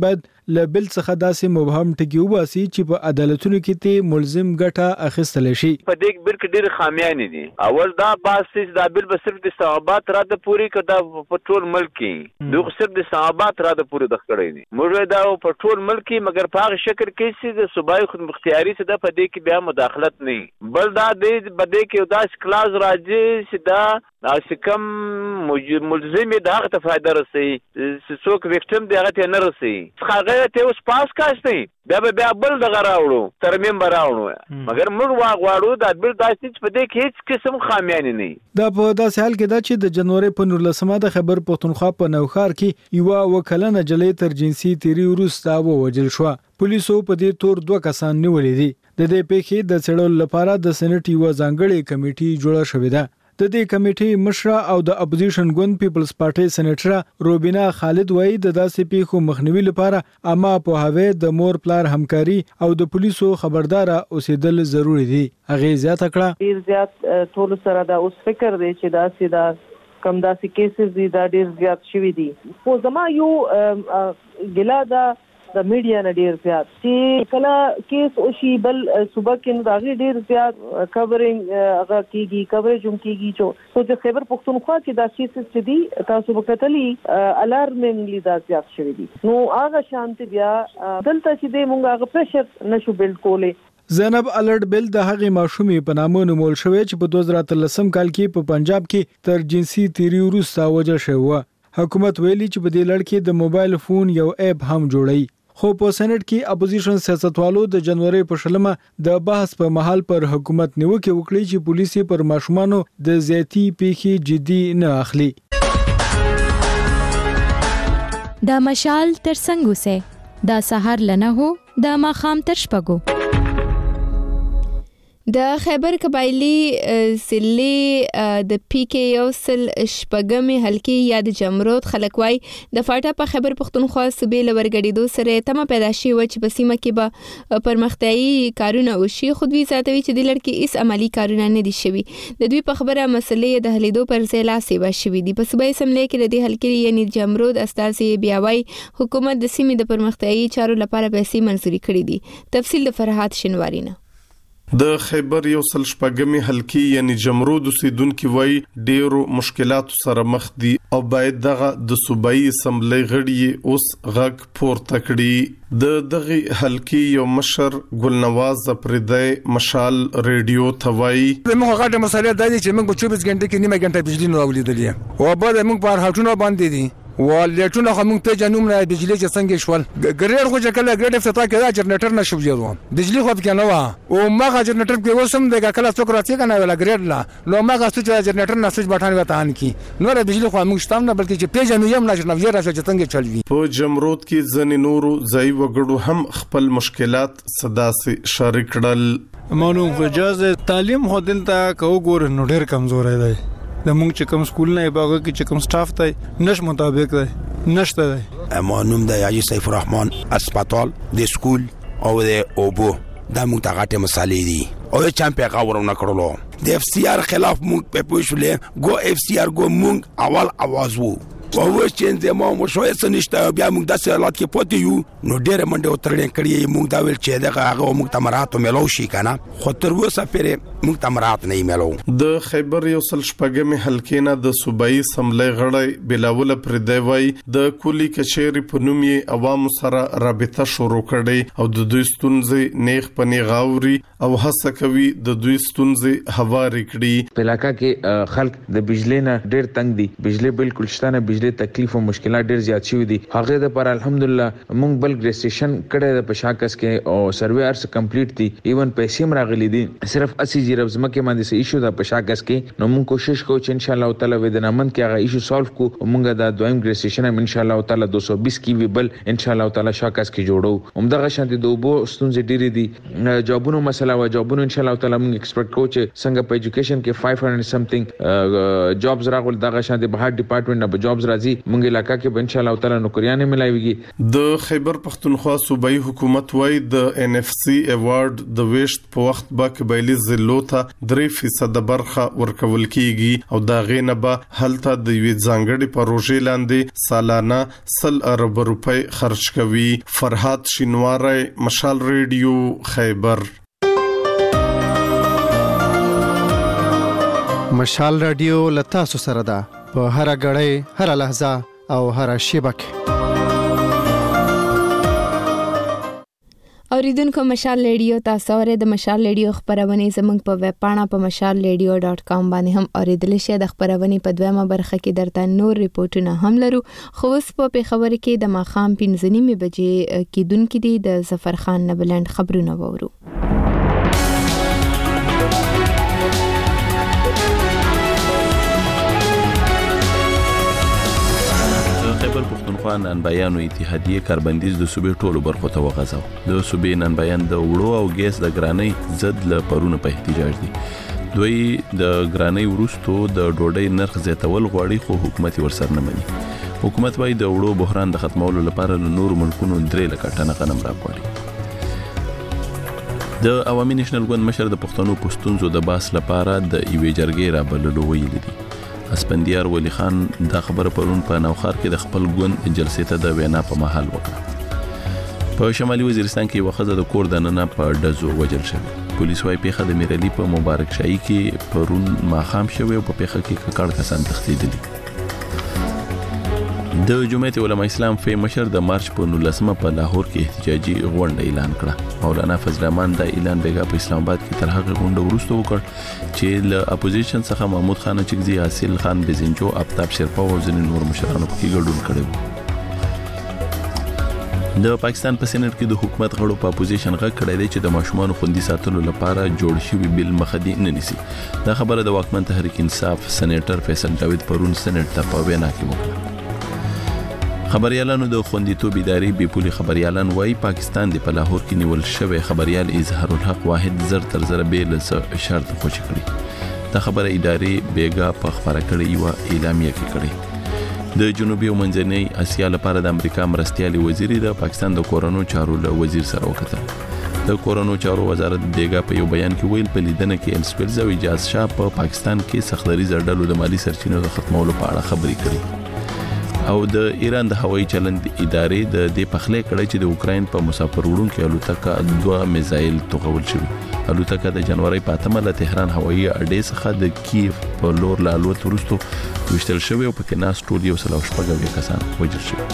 ل بل څخه داسې مبهم ټکی وباسي چې په عدالتونو کې ته ملزم ګټه اخیستل شي. په دې بل کې ډېر خامیان دي. اول دا باس چې دا بل به صرف د صحابات را د پوری کړه په ټول ملک کې دوی صرف د صحابات را د پوری د خړې دي. موږ دا په ټول ملک کې مګر په هغه شکل کې چې د صوبایي خود مختیاري څخه د په دې کې بیا مداخلت نه بل دا د بده کې داس کلاس راځي چې دا چې کوم ملزم د هغه ته فائدہ رسي چې څوک وکټم دی هغه ته نه رسي هغه ته اوس پاس کاشتي بیا بیا بل دغه راوړو ترمیم راوړو مګر موږ واغواړو دا بل داسې په دې کې هیڅ قسم خامیان نه دا په داسې حال کې دا چې د جنوري په نولسمه د خبر پښتونخوا په نوخار کې یو وکلنه جلې تر جنسي تیری وروسته ووجل شو. پولیسو په دې تور دوه کسان نیولې دي. د دې پیښې د څېړلو لپاره د سېنات یو ځانګړې کمیټې جوړه شوې ده. د دې کمیټې مشره او د اپوزیشن ګوند پیپلز پارټي سېنیټر روبینا خالد وایي د داسې پیښو مخنیوي لپاره عامه پوهاوی د مور پلار همکاري او د پولیسو خبردار اوسېدل ضروری دي. هغه زیاته کړه ډیر زیات ټول سره دا اوس فکر دی چې دا سیدا کم داسې کیسز دي دا ډیر زیات شوي دي. خو زما یو ګلا دا د میډیا نه ډیر زیات چې کله کیس او شی بل صبح کې نو داغي ډیر زیات کورینګ هغه کیږي کوریج هم کیږي چې د خیبر پختونخوا کې دا کیسز چې دي تاسو وکټلی الارمینګلی دا زیات شوي دي. نو هغه شانت بیا دلته چې د مونږ هغه پرشر نشو بلډ کولې. زینب الرټ بل د هغې ماشومې په نامه نومول شوی چې په دوه زره اتلسم کال کې په پنجاب کې تر جنسي تیری وروسته وجل شوی. حکومت ویلي چې په دې لړ کې د موبایل فون یو اپ هم جوړی. خو په سېنات کې اپوزیشن سیاستوالو د جنوري په شلمه د بحث په محل پر حکومت نیوکه وکړي چې پولیسي پر ماشومانو د زیاتی پیښې جدي نه اخلي. دا مشال تر څنګه سه دا سحر لنه هو دا ماخام تر شپګو. د خیبر قبایلی ضلع د پی کې یو سل شپږمې حلقې یا د جمرود خلک وای د فاټا په خیبر پختونخوا صوبې لورګړېدو سره تمه پیدا شي و چې په سیمه کې به پرمختیايي کارونه وشي. خودوي ذاتوي چې د لړ کې هیڅ عملی کارونه نه دي شوي. د دوی په خبره مسلې د حلیدو پر ځای لاسې به شوي دي. په صوبایي اسمبلی کې د دې حلقې یعنی جمرود استازي بیا وای حکومت د سیمې د پرمختیايي چارو لپاره پیسې منزوري کړې دي. تفصیل د فرحات شنواری نه. د خیبر یو سل شپږمې حلقې یعنی جمرود اوسیدونکو وای ډیرو مشکلاتو سره مخ دي او باید دغه د صوبایي اسمبلی غړي اوس غږ پورته کړي. د دغه حلقې یو مشر ګلنواز پردای مشال ریډیو توای موږ غاټه مسله د دې چې موږ په چوبیس غنټه کې نیمه غنټه بجلی نه اولیدلې او بعد موږ په هټونو باندې دي ولټونه هم ته جنوم نه بجلی چې څنګه شول ګرېړ خو چې کله ګرېډ افتتاح کړه جنریټر نشو جوړو بجلی خو کې نه و او ماغه جنریټر کې وسم د کله څوک راځي کنه ولا ګرېډ لا نو ماغه چې جنریټر نه سوچ بټان وته ان کی نو را بجلی خو موږ شتم نه بلکې چې پیژنو یم نه شنو یې راځي چې څنګه چلوي. په جمرود کې ځنې نورو ځای وګړو هم خپل مشکلات صدا سي شریک کړل. مونږ فجاز تعلیم خو دلته کو ګور نو ډېر کمزور دی. د مونږ چې کوم سکول نه باغ کې چې کوم سټاف دی نش مطابق دی نشته دی. امانوم د حاجی سیف الرحمن اسپیټال د سکول او د اوبو د مونږ ته غاټه مسالې دي او چم په غاورونه کړلو د اف سی آر خلاف مونږ په پوښلې ګو اف سی آر ګو مونږ اول आवाज وو او چې زمو مو شوې سنشته بیا موږ د سیالات کې پوتې یو نو ډېر منډه وترلې کړې موږ دا ویل چې دغه هغه موږ تمرات ملو شي کنه خو تر اوسه پرې موږ تمرات نه ملو. د خیبر یو سل شپږمې حلقې نه د صوبایي اسمبلی غړی بلاول پردی وای د کلی کچېری په نوم یې عوام سره رابطه شروع کړي او د دوی ستونزې نیغ پنی غاوري او هڅه کوي د دوی ستونزې هواري کړي. په علاقہ کې خلک د بجلی نه ډېر تنگ دي. بجلی بالکل شته نه. بجلی تکلیف او مشکلات ډېر زیات شوي دي. هغه د پر الحمدلله مونږ بل ریجسټریشن کړی د پشاکس کې او سروې ارس کمپلیټ دي. ایون پیسې هم راغلي دي. صرف اسی زیرو زمکه باندې سه ایشو د پشاکس کې نو مونږ کوشش کوو چې ان شاء الله تعالی ودنامن کې هغه ایشو سولف کو مونږ د دویم ریجسټریشن هم ان شاء الله تعالی دو سو بیس کې وی بل ان شاء الله تعالی شاکس کې جوړو. همدغه شانتي د وبو ستونزې ډېرې دي. جابونو مسله و جابونو ان شاء الله تعالی مونږ ایکسپیکټ کوو چې څنګه په ایجوکیشن کې خمس سو سمثینګ جابز راغول دغه شانتي بهر ډپارټمنټ نه جابز راځي مونږ علاقہ کې ان شاء الله تعالی نوکریانه ملایويږي. د خیبر پختونخوا صوبایي حکومت وايي د ان اف سي ایوارډ د ویشت په وخت با قبایلی ضلعو ته درې فیصد برخه ورکول کیږي او دا غینه به هلته د وی ځانګړي پروژې لاندې سالانه سل ارب روپۍ خرج کوي. فرحات شینواری، مشال ریډیو، خیبر. مشال رادیو لتاسو سره ده په هر غړې هر لحظه او هر شیبه کې. اوریدونکو مشال ریډیو تاسو اورئ. د مشال ریډیو خبرونه زموږ په ویب پاڼه په مشال ریډیو ډاٹ کام باندې هم اوریدل شئ. د خبرونه په دویمه برخه کې درته نور ریپورتونه هم لرو. خو اوس په خبره کې د ماخام پنځه نیمه بجې کېدونکې دي د ظفر خان نبلند خبرونه وورو. خیبر پختونخوا نن بیان اتحادیه کاربندیز د صوبې ټولو برخو ته وغځاو. د صوبې نن بیان د وړو او ګیس د ګرانۍ ضد له پرونه په احتجاج دي. دوی د ګرانۍ ورستو د ډوډۍ نرخ زیاتول غواړي خو حکومت ورسره نه مني. حکومت وايي د وړو بحران د ختمولو لپاره له نور ملکونو درې لکه ټنه غنم راغواړي. د عوامي نېشنل ګوند مشر د پښتنو پښتونزو د باس لپاره د ایوې جرګې رابللو ویلي دي. اسپندیار ولی خان دا خبره پرون په نوخار کې د خپل ګوند جلسې ته د وینا په محل وکړه. په شمالي وزیرستان کې وخزه د کور دننه په ډزو وجل شوه. پولیس وايي پیښه د میرالي په مبارک شاهي کې پرون ماخام شوه او په پیښه کې ککړ کسان تښتیدلي. د جمعیت علماء اسلام فی مشر د مارچ په نولسمه په لاهور کې احتجاجي غونډه اعلان کړه. مولانا فضل الرحمن دا اعلان بیګا په اسلام آباد کې تر هغه غونډه وروسته وکړ چې له اپوزیشن څخه محمود خان چکزي، حاصل خان بزنجو، آفتاب شرپا او ځینې نور مشرانو پکې ګډون کړی. د پاکستان په سېنات کې د حکومت غړو په اپوزیشن غږ کړی دی چې د ماشومان خوندي ساتلو لپاره جوړ شوی بل مخدي نه نیسي. دا خبره د واکمن تحریک انصاف سېنیټر فیصل جاوید پرون سېنات ته په وینا کې وکړه. خبريالانو د خوندیتوب ادارې بیپولي خبريالان وايي پاکستان د په لاهور کې نیول شوی خبريال اظهار الحق واحد زر تر زر به له شرط خوشی کړی. دا خبره ادارې بیګا په خبره کړې یو اعلامیه کې کړې. د جنوبي او منځنۍ اسیا لپاره د امریکا مرستيالي وزیر د پاکستان د کورونو چارو له وزیر سره وکړه. د کورونو چارو وزارت بیګا په یو بیان کې ویل په لیدنه کې انسپلز او اجازه شاه په پاکستان کې سختري زړډلو د مالی سرچینو د ختمولو په اړه خبرې کړې. او د ایران د هوایي چلند ادارې د دې پخلې کړې چې د اوکرين په مسافر وړونکو الوتکه دوه میزایل توغول شوی. الوتکه د جنوري په اتمه له تهران هوایي اډې څخه د کیف په لور له الوت وروسته وشتل شوی او په کې ناس ټول یو سل او شپږ کسان وژل شوي.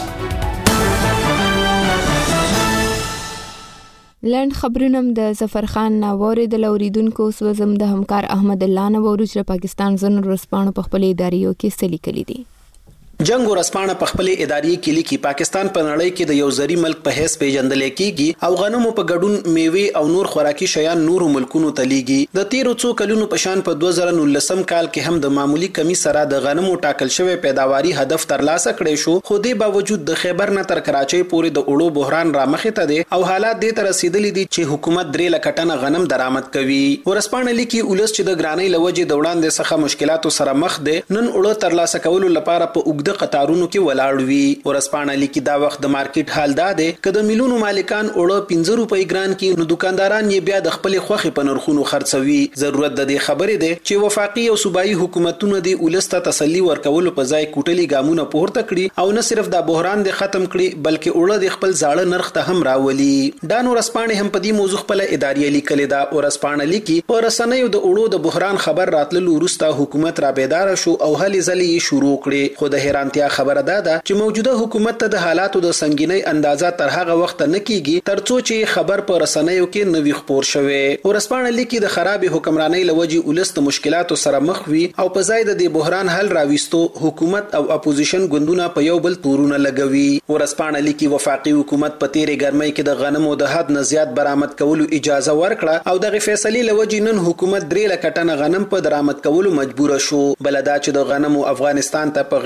لند خبرونم د ظفر خان ناووري د لوریدونکو سوزم د همکار احمد الله نوورو چې پاکستان زن رسپانو په خپل اداریو کې سلی کلی دي. جنگ ورسپانه په خپل اداري کې لیکي پاکستان په نړۍ کې د یو زری ملک په حیث پیژندل کېږي او غنمو په ګډون میوه او نور خوراکي شیان نورو ملکونو ته لیږي. د تیرو څو کلونو په شان په دوه زره نولسم کال کې هم د معمولی کمی سره د غنمو ټاکل شوی پیداواري هدف ترلاسه کړی شو، خو د باوجود د خیبر نه تر کراچۍ پورې د اړو بحران را مخې ته دي او حالات دې تر رسیدلي دي چې حکومت درې لکه ټنه غنم درآمد کوي. ورسپانه لیکي ولس چې د ګرانۍ لوجې د وړاندې څخه مشکلاتو سره مخ دي نن اړو ترلاسه کولو لپاره په اوږده قطارونو کې ولاړوي. ورسپانه لیکي دا وخت د مارکیټ حال دا دی چې د میلیونو مالکان اړه پنځه روپۍ ګران کې نو دکانداران یې بیا د خپل خوخي په نرخونو خرڅوي. ضرورت د دې خبرې دی چې وفاقي او صوبایي حکومتونه د ولسته تسلی ورکولو په ځای کوټلي ګامونه پورته کړي او نه صرف د بحران د ختم کړي بلکې اړه د خپل ځاړه نرخ ته هم راولي. دا نو ورسپانه هم په دې موضوع خپل اداري لیکل دا. ورسپانه لیکي په رسنیو د اړو د بحران خبر راتللو وروسته حکومت را بیدار شو او هلې ځلې شروع کړي. خو د حیرانتیا خبره ده چې موجوده حکومت ته د حالاتو د سنگینۍ اندازه تر هغه وخت نه کیږي ترڅو چې خبر په رسنیو کې نوې خبر شوي. ورسپانه لیکي د خراب حکمرانۍ لوجې ولست مشکلاتو سره مخ وي او په ځای د دې بحران حل راويستو حکومت او اپوزیشن ګوندونه په یو بل تورونه لګوي. ورسپانه لیکي وفاقي حکومت په تیرې ګرمۍ کې د غنمو د حد نه زیات برآمد کولو اجازه ورکړه او دغه فیصله لوجې نن حکومت درې لکه ټنه غنم په درآمد کولو مجبور شو. بلدا چې د غنمو افغانستان ته په غیر قانوني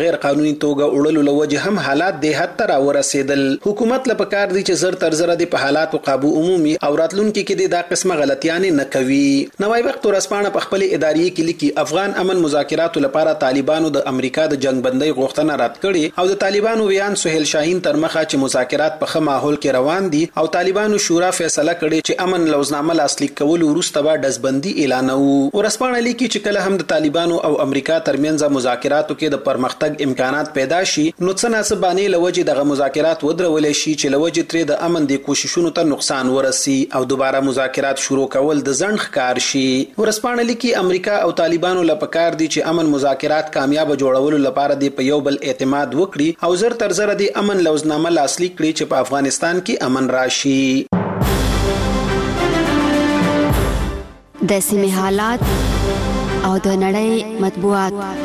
قانوني توګه وړلو لوجه هم حالات د حد ته راورسېدل. حکومت له پکار دی چې زر تر زر د په حالاتو قابو عمومي او راتلونکي کې د دا قسمه غلطیانې نه کوي. نوای وخت ورسپانه په خپل اداري کې لیکي افغان امن مذاکراتو لپاره طالبانو د امریکا د جنگ بندۍ غوښتنه رد کړې او د طالبانو ویان سہیل شاهین تر مخه چې مذاکرات په ښه ماحول کې روان دي او طالبانو شورا فیصله کړې چې امن لوزنامه لاسلیک کول وروسته به دزبندي اعلانوي. ورسپانه لیکي چې کله هم د طالبانو او امریکا ترمنځ مذاکراتو کې د پرمختګ امکانات پیدا شي نو څه ناسبانه لوجه دغه مذاکرات ودرول شي چې لوجه ترې د امن د کوششونو ته نقصان ورسي او دوباره مذاکرات شروع کول د ځنډ ښکار شي. ورسپانه لیکي امریکا او طالبانو لپاره دي چې امن مذاکرات کامیاب جوړولو لپاره دی په یو بل اعتماد وکړي او زر تر زر دی امن لوزنامه لاسلیک کړي چې په افغانستان کې امن راشي. د سیمې حالات او د نړۍ مطبوعات.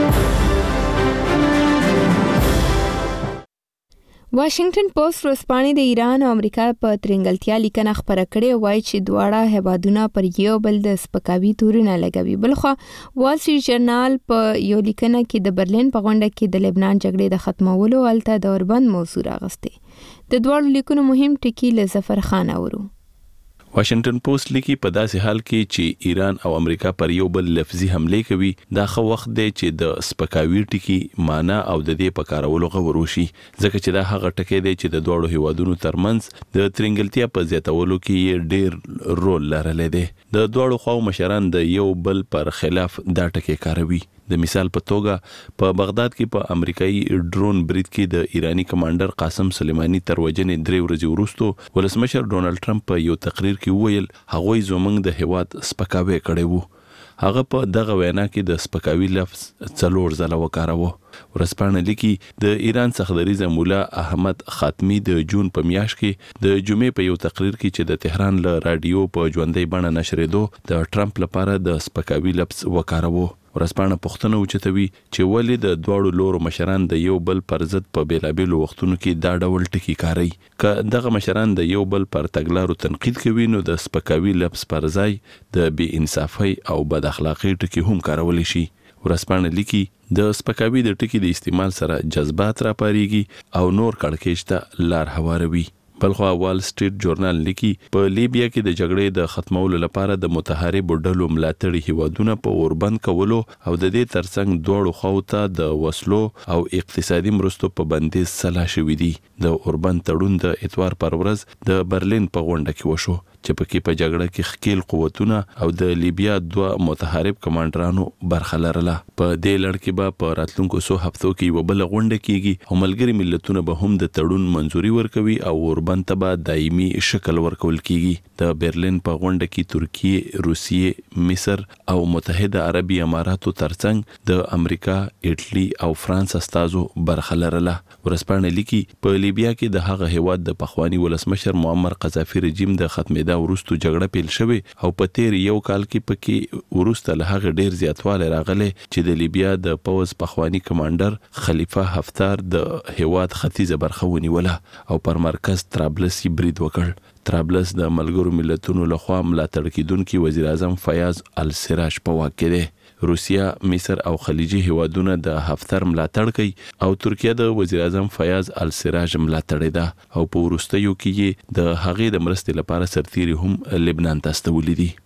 واشنگټن پوسټ ورځپاڼې د ایران او امریکا په ترنګلتیا لیکنه خبره کړې وایي چې دواړه هیوادونه پر یو بل د سپکاوي تورونه لګوي. بلخو وال سټریټ جرنال په یو لیکنه کې د برلین په غونډه کې د لبنان جګړې د ختمولو الته د اوربند موضوع راغسته. د دواړو لیکونو مهم ټکي له ظفر خان اورو. واشنگټن پوسټ لیکي په داسې حال کې چې ایران او امریکا پر یو بل لفظي حمله کوي دا خو وخت دی چې د سپکاوي ټکی معنا او د دې په کارولو غوړ وشي ځکه چې دا هغه ټکی دی چې د دوړو هیوادونو ترمنځ د ترنګلتیا په زیاتولو کې ډېر رول لرلی دی. د دوړو خواو مشران د یو بل پر خلاف دا ټکی کاروي. د مثال په توګه په بغداد کې په امریکایي ډرون برید کې د ایرانی کمانډر قاسم سلیمانی تر وجنې درې ورځې وروسته ولسمشر ډونالد ټرمپ په یو تقریر کې وویل هغوی زموږ د هیواد سپکاوی کړی وو. هغه په دغه وینا کې د سپکاوي لفظ څلور ځله وکاراوه. ورسپانه لیکي د ایران څخه مولا احمد خاتمی د جون په میاشت کې د جمعې په یو تقریر کې چې د تهران له رادیو په ژوندۍ بڼه نشریدو د ټرمپ لپاره د سپکاوي لفظ وکاراوه. ورسپانه پوښتنه وچتوي چې ولې د دواړو لورو مشران د یو بل پر ضد په بیلابېلو وختونو کې دا ډول ټکي کاروي. که دغه مشران د یو بل پر تګلارو تنقید کوي نو د سپکاوي لفظ پر ځای د بې انصافۍ او بد اخلاقۍ ټکي هم کارول شي. ورسپانه لیکي د سپکاوي د ټکي د استعمال سره جذبات راپاریږي او نور کړکېچ ته لار هواروي. بلخو وال سټریټ جورنال لیکي په لیبیا کې د جګړې د ختمولو لپاره د متحاربو ډلو ملاتړي هیوادونه په اوربند کولو او د دې ترڅنګ دوړو خواو ته د وسلو او اقتصادي مرستو په بندیز سلا شوې دي. د اوربند تړون د اتوار پر ورځ د برلین په غونډه کې وشو چې پکې په جګړه کې ښکیل قوتونه او د لیبیا دوه متحارب کمانډرانو برخه لرله. په دې لړ کې به په راتلونکو څو هفتو کې یوه بله غونډه کیږي او ملګري ملتونه به هم د تړون منځوري ورکوي او اوربند ته به دایمي شکل ورکول کیږي. د برلین په غونډه کې ترکیه، روسیې، مصر او متحده عربي اماراتو ترڅنګ د امریکا، ایټلی او فرانس استازو برخه لرله. ورسپانه لیکي په لیبیا کې د هغه هیواد د پخوانی ولسمشر معمر قذافي رژیم د ختمېدو وروسته جګړه پیل شوې او په تیر یو کال کې پکې وروسته له هغه ډیر زیاتوالی راغلی چې د لیبیا د پوځ پخوانی کمانډر خلیفه حفتار د هیواد ختیځه برخه ونیوله او پر مرکز طرابلس برید وکړ. طرابلس د ملګرو ملتونو لخوا ملاتړ کیدونکي وزیر اعظم فیاض السراج په واک کې دی. روسیا، مصر او خلیجي هیوادونه د حفتر ملاتړ کوي او ترکیه د وزیر اعظم فیاض السراج ملاتړ ده او په وروستیو کې د هغې د مرستې لپاره سرتیري هم لبنان ته استولي دي.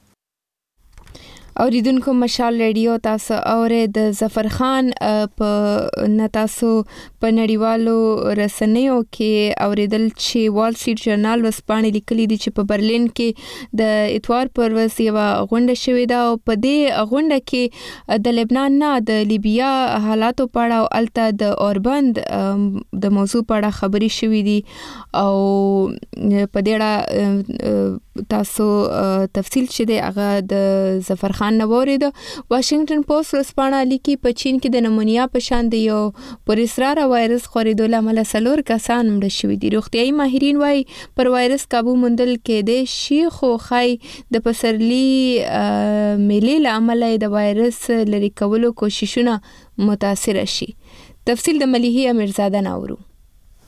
اوریدونکو مشال ریډیو تاسو اورئ د ظفر خان په نتاسو په نړیوالو رسنیو کې اوریدل چې وال سټریټ جرنال ورځپاڼې لیکلي دي چې په برلین کې د اتوار پر ورځ یوه غونډه شوې ده او په دې غونډه کې د لبنان نه د لیبیا حالاتو په اړه او الته د اوربند د موضوع په اړه خبرې شوې دي او په دې اړه تاسو تفصیل چې دی هغه د ظفر خان نووري د واشنگټن پوسټ ورځپاڼه لیکي په چین کې د نمونیا په شان د یو پراسرار وایرس خورېدو له امله څلور کسان مړه شوي دي. روغتیایي ماهرین وایي پر وایرس قابو موندل کېدای شي خو ښایي د پسرلي میلې له امله د وایرس لرې کولو کوششونه متاثره شي. تفصیل د ملیحې امیرزاده ناورو.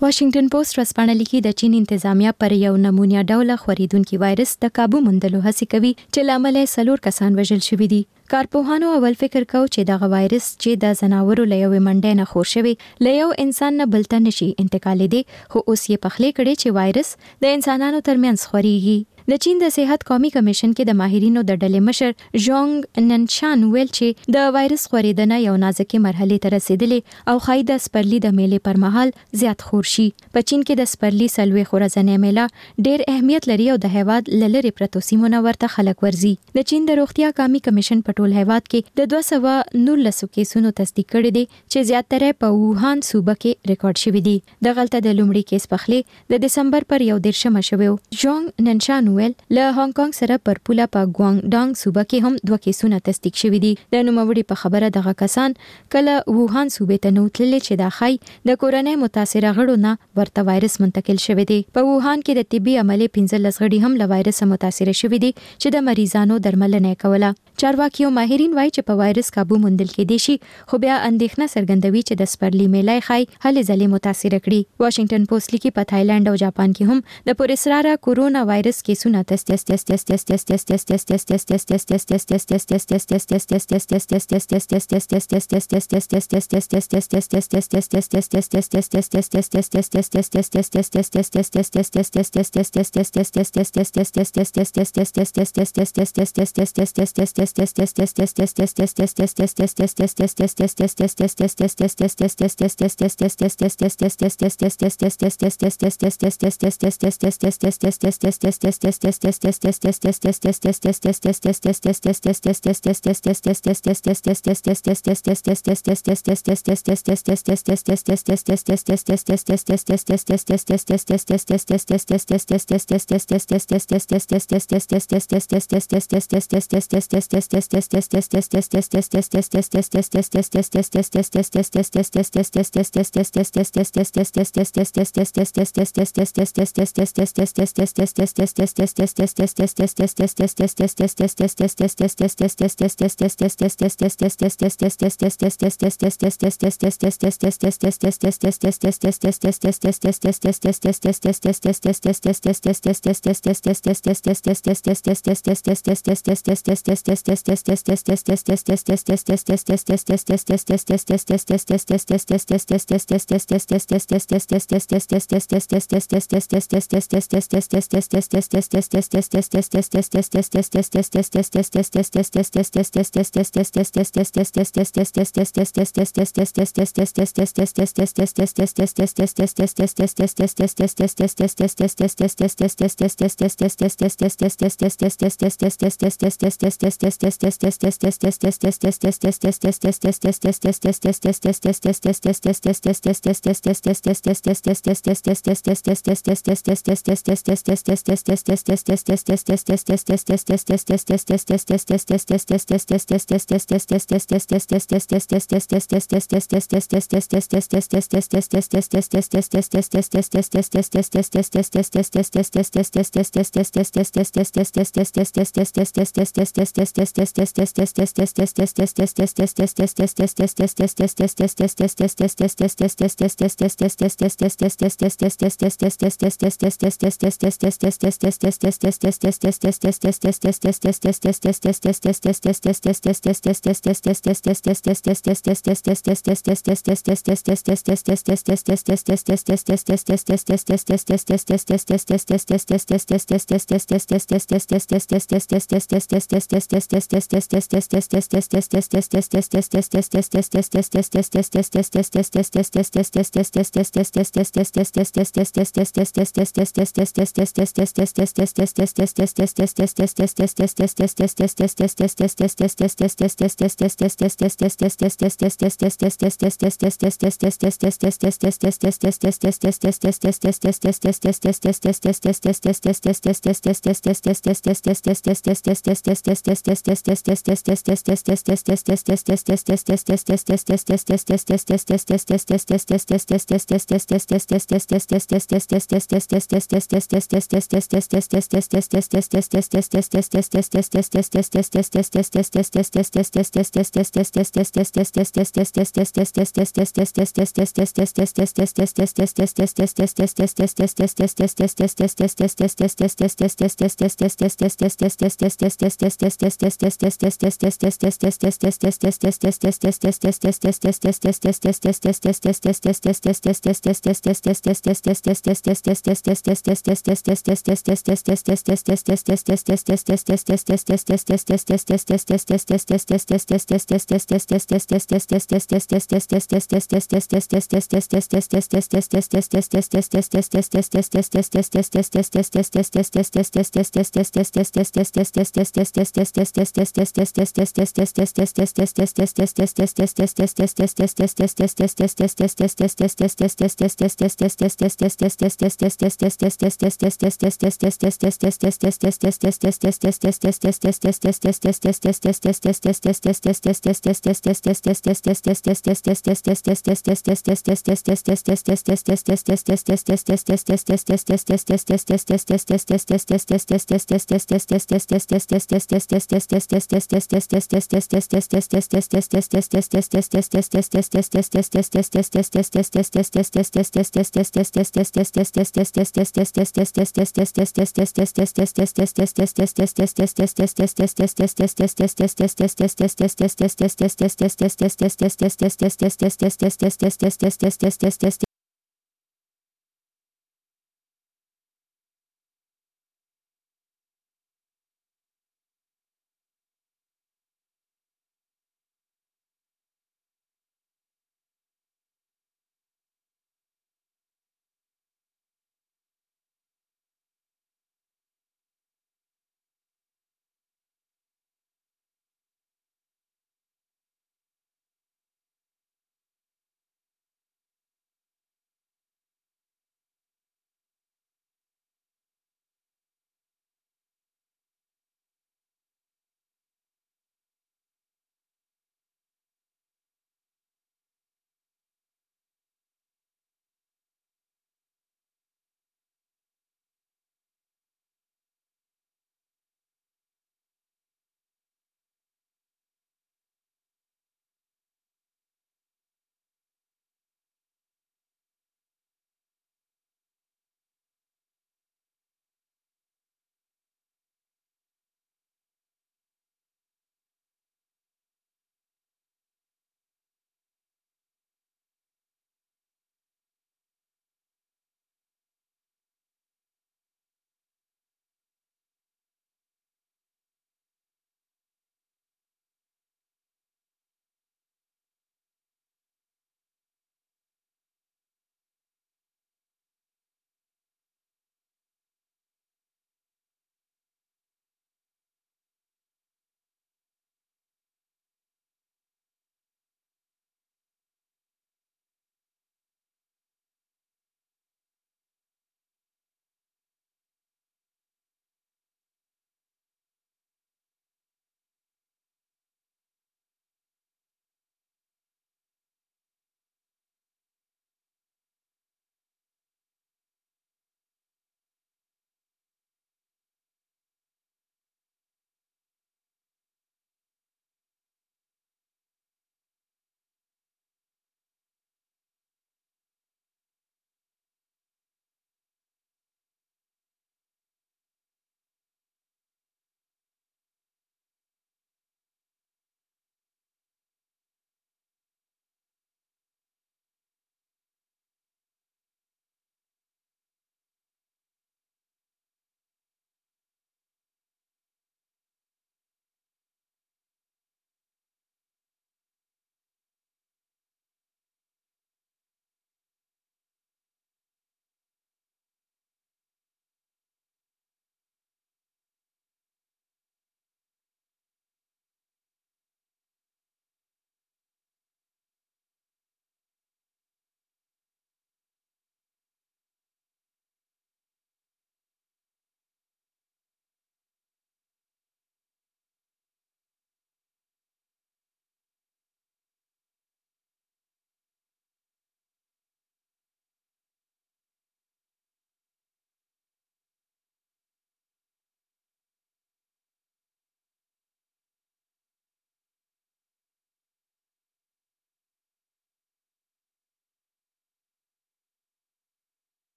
واشنگټن پوسټ ورځپاڼه لیکي د چین انتظامیه پر یو نمونیا ډول خوريدونکو وایرس د काबू موندلو هڅه کوي چې لامل یې سلور کسان وژل شوي دي. کارپوهانو اول فکر کاوه چې دغه وایرس چې د زناورو له یوې منډې نه خور شوی له یو انسان نه بل ته نشي انتقالېدی، خو اوس یې پخلی کړي چې وایرس د انسانانو ترمنځ خوريږي. د چین د صحت قومي کمیشن کې د ماهرینو د ډلې مشر ژونګ ننشان ویل چې د وایرس خورېدنه یو نازکه مرحله ته رسیدلې او خای د سپرلی د میلې پر مهال زیات خور شي. په چین کې د سپرلی سلوي خورځنې میله ډېر اهمیت لري او د هیواد لری پرتو سیمونه ورته خلک ورزي. د چین د روغتیا قومي کمیشن په ټول هیواد کې د دوه سوه نولس کیسونو تصدیق کړي دي چې زیاتره په ووهان صوبه کې ریکارډ شوی دي. د غلطه د لومړي کیس پخلی د دسمبر پر یو دیرشمه شوی. ژونګ ننشان ویل له هانګ کانګ سره پر پوله په ګوانګ صوبه کې هم دوه کیسونه تصدیق شوي دي. د نوموړي په خبره دغه کسان کله ووهان صوبې ته نوتلل چې دا خای د کورنۍ متاثره غړو نه ورته وایرس منتقل شوی دی. په ووهان کې د طبي عملي پنځلس غړي هم له وایرس متاثره شوي دي چې د مریضانو درملنه کوله. چارواکي او ماهرین وایي چې په وایرس काबू موندل کې دي شي، خو بیا اندېښنه څرګندوي چې د سپرلی میلای خای هلې ځلې متاثره کړي. واشنگټن پوسټ لیکي په تایلند او جاپان کې هم د پرسراره کورونا وایرس کیسونه تست تست تست تست تست تست تست تست تست تست تست تست تست تست تست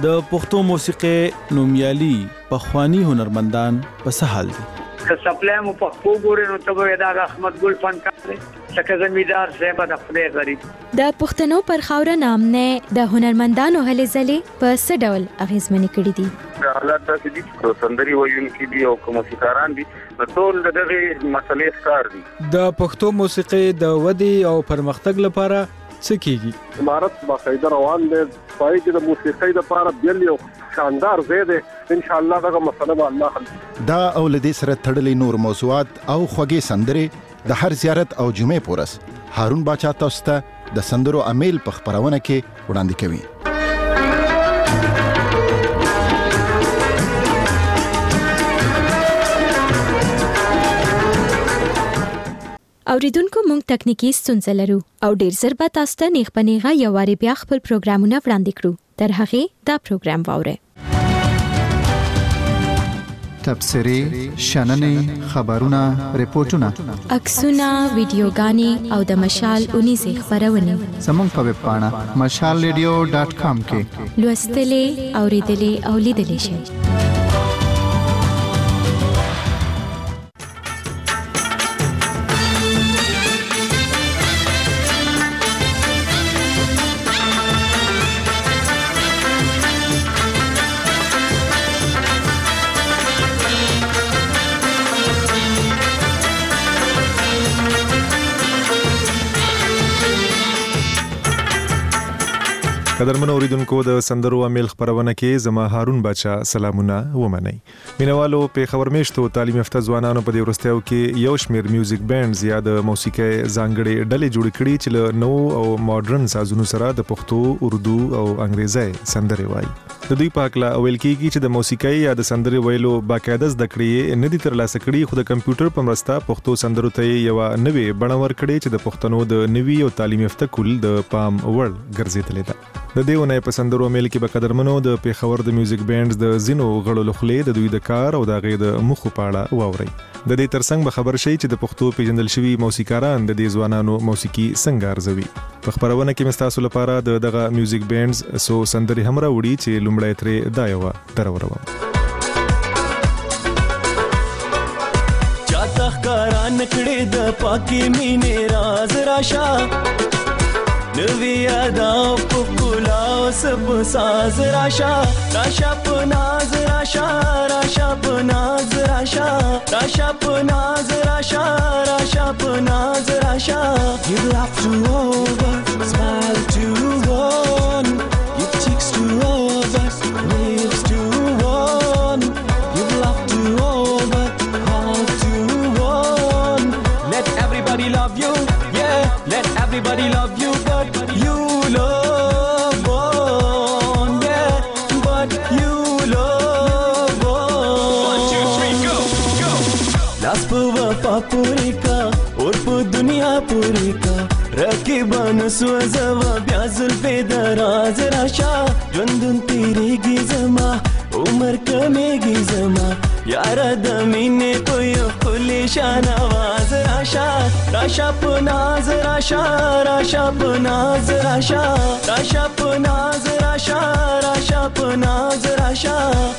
د پښتو موسیقي نومیالي پخوانی هنرمندان په سهال دي که سپلای مو په خو ګورې نو ته به دا احمد ګل فنکار دی څنګه زمیدار صاحب د خپل غریب د پښتنو پر خاوره نام نه د هنرمندانو هلې ځلې په څه ډول اغیزمنې کړې دي حالات داسې دي چې سندري وایونکي دي او موسیقاران دي ټول دغه مسلې ښکار دي د پښتو موسیقي د ودی او پرمختګ لپاره څه کیږي امارت باقاعده روان دي پای کې د موسیقۍ لپاره بیل یو شاندار زیاده ان شاء الله دا مسله به الله حل دا اولدې سره تړلې نور موضوعات او خوږې سندرې د هر زیارت او جمعې پورس هارون باچا تاسو ته د سندرو امیل په خبرونه کې وړاندې کوي اوریدونکو مونږ تکنیکی ستونزه لرو او ډیر زر به تاسو ته نیغ پنیغه یو واری بیا خپل پروګرامونه وړاندې کړو تر هغه دا پروګرام واورئ تبصری شننې خبرونه ریپورتونه عکسونه ویډیوګانې او د مشال اونیزه خبرونه زموږ په ویب پاڼه مشال ریډیو ډاٹ کام کې لوستلې اوریدلې او لیدلې شئ قدرمن اوریدونکو د سندرو امیل خبرونه کې زما هارون باچا سلامونه ومنئ مینوالو په خبر میشتو تعلیم یافته ځوانانو په دې ورستیو کې یو شمیر میوزیک بینډز یا د موسیقي ځانګړي ډلې جوړ کړي چې له نو او ماډرن سازونو سره د پښتو اردو او انګریزي سندري وایي د دوی په اړه اول کېږي چې د موسیقي یا د سندري ویلو باقاعده زده کړې نه دي ترلاسه کړي خو د کمپیوټر په مرسته پښتو سندرو ته یو نوې بڼه ورکړي چې د پښتنو د نوي او تعلیم یافته کول د پام وړ ګرځېدلې ده د دیونه په سندرو میل کې به قدرمنو د پیښور د میوزیک بینډز د زینو غړو لخلې د دوی د کار او د غي د مخ په اړه واوري د دې ترڅنګ به خبر شي چې د پښتو پیژندل شوی موسیقاران د دې ځوانانو موسیقي څنګه ارزوي په خبرونه کې مستاسو لپاره د دغه میوزیک بینډز سو سندري هم راوړي چې لومړی ترې دایو درورم چاته ښکاران کړي د پاکي مینې راز راشه نوی ادا پکولا سب ساز راشا راشا پناز راشا راشا پناز راشا راشا پناز راشا راشا پناز راشا You laugh to over, smile to one You cheeks to over, lips to one You laugh to over, heart to one Let everybody love you, yeah Let everybody love you You love one, yeah, but you love one. One, two, three, go, go. Las pa wafa puri ka, aur pa duniya puri ka. Rakiban swazawa byazul pe daraz rasha. Jandun tiregi zama, umar kamegi zama. Yara damine koyo khuli shanawaz rasha. Rasha punaz rasha, rasha punaz rasha. Rasha punaz rasha, rasha punaz rasha.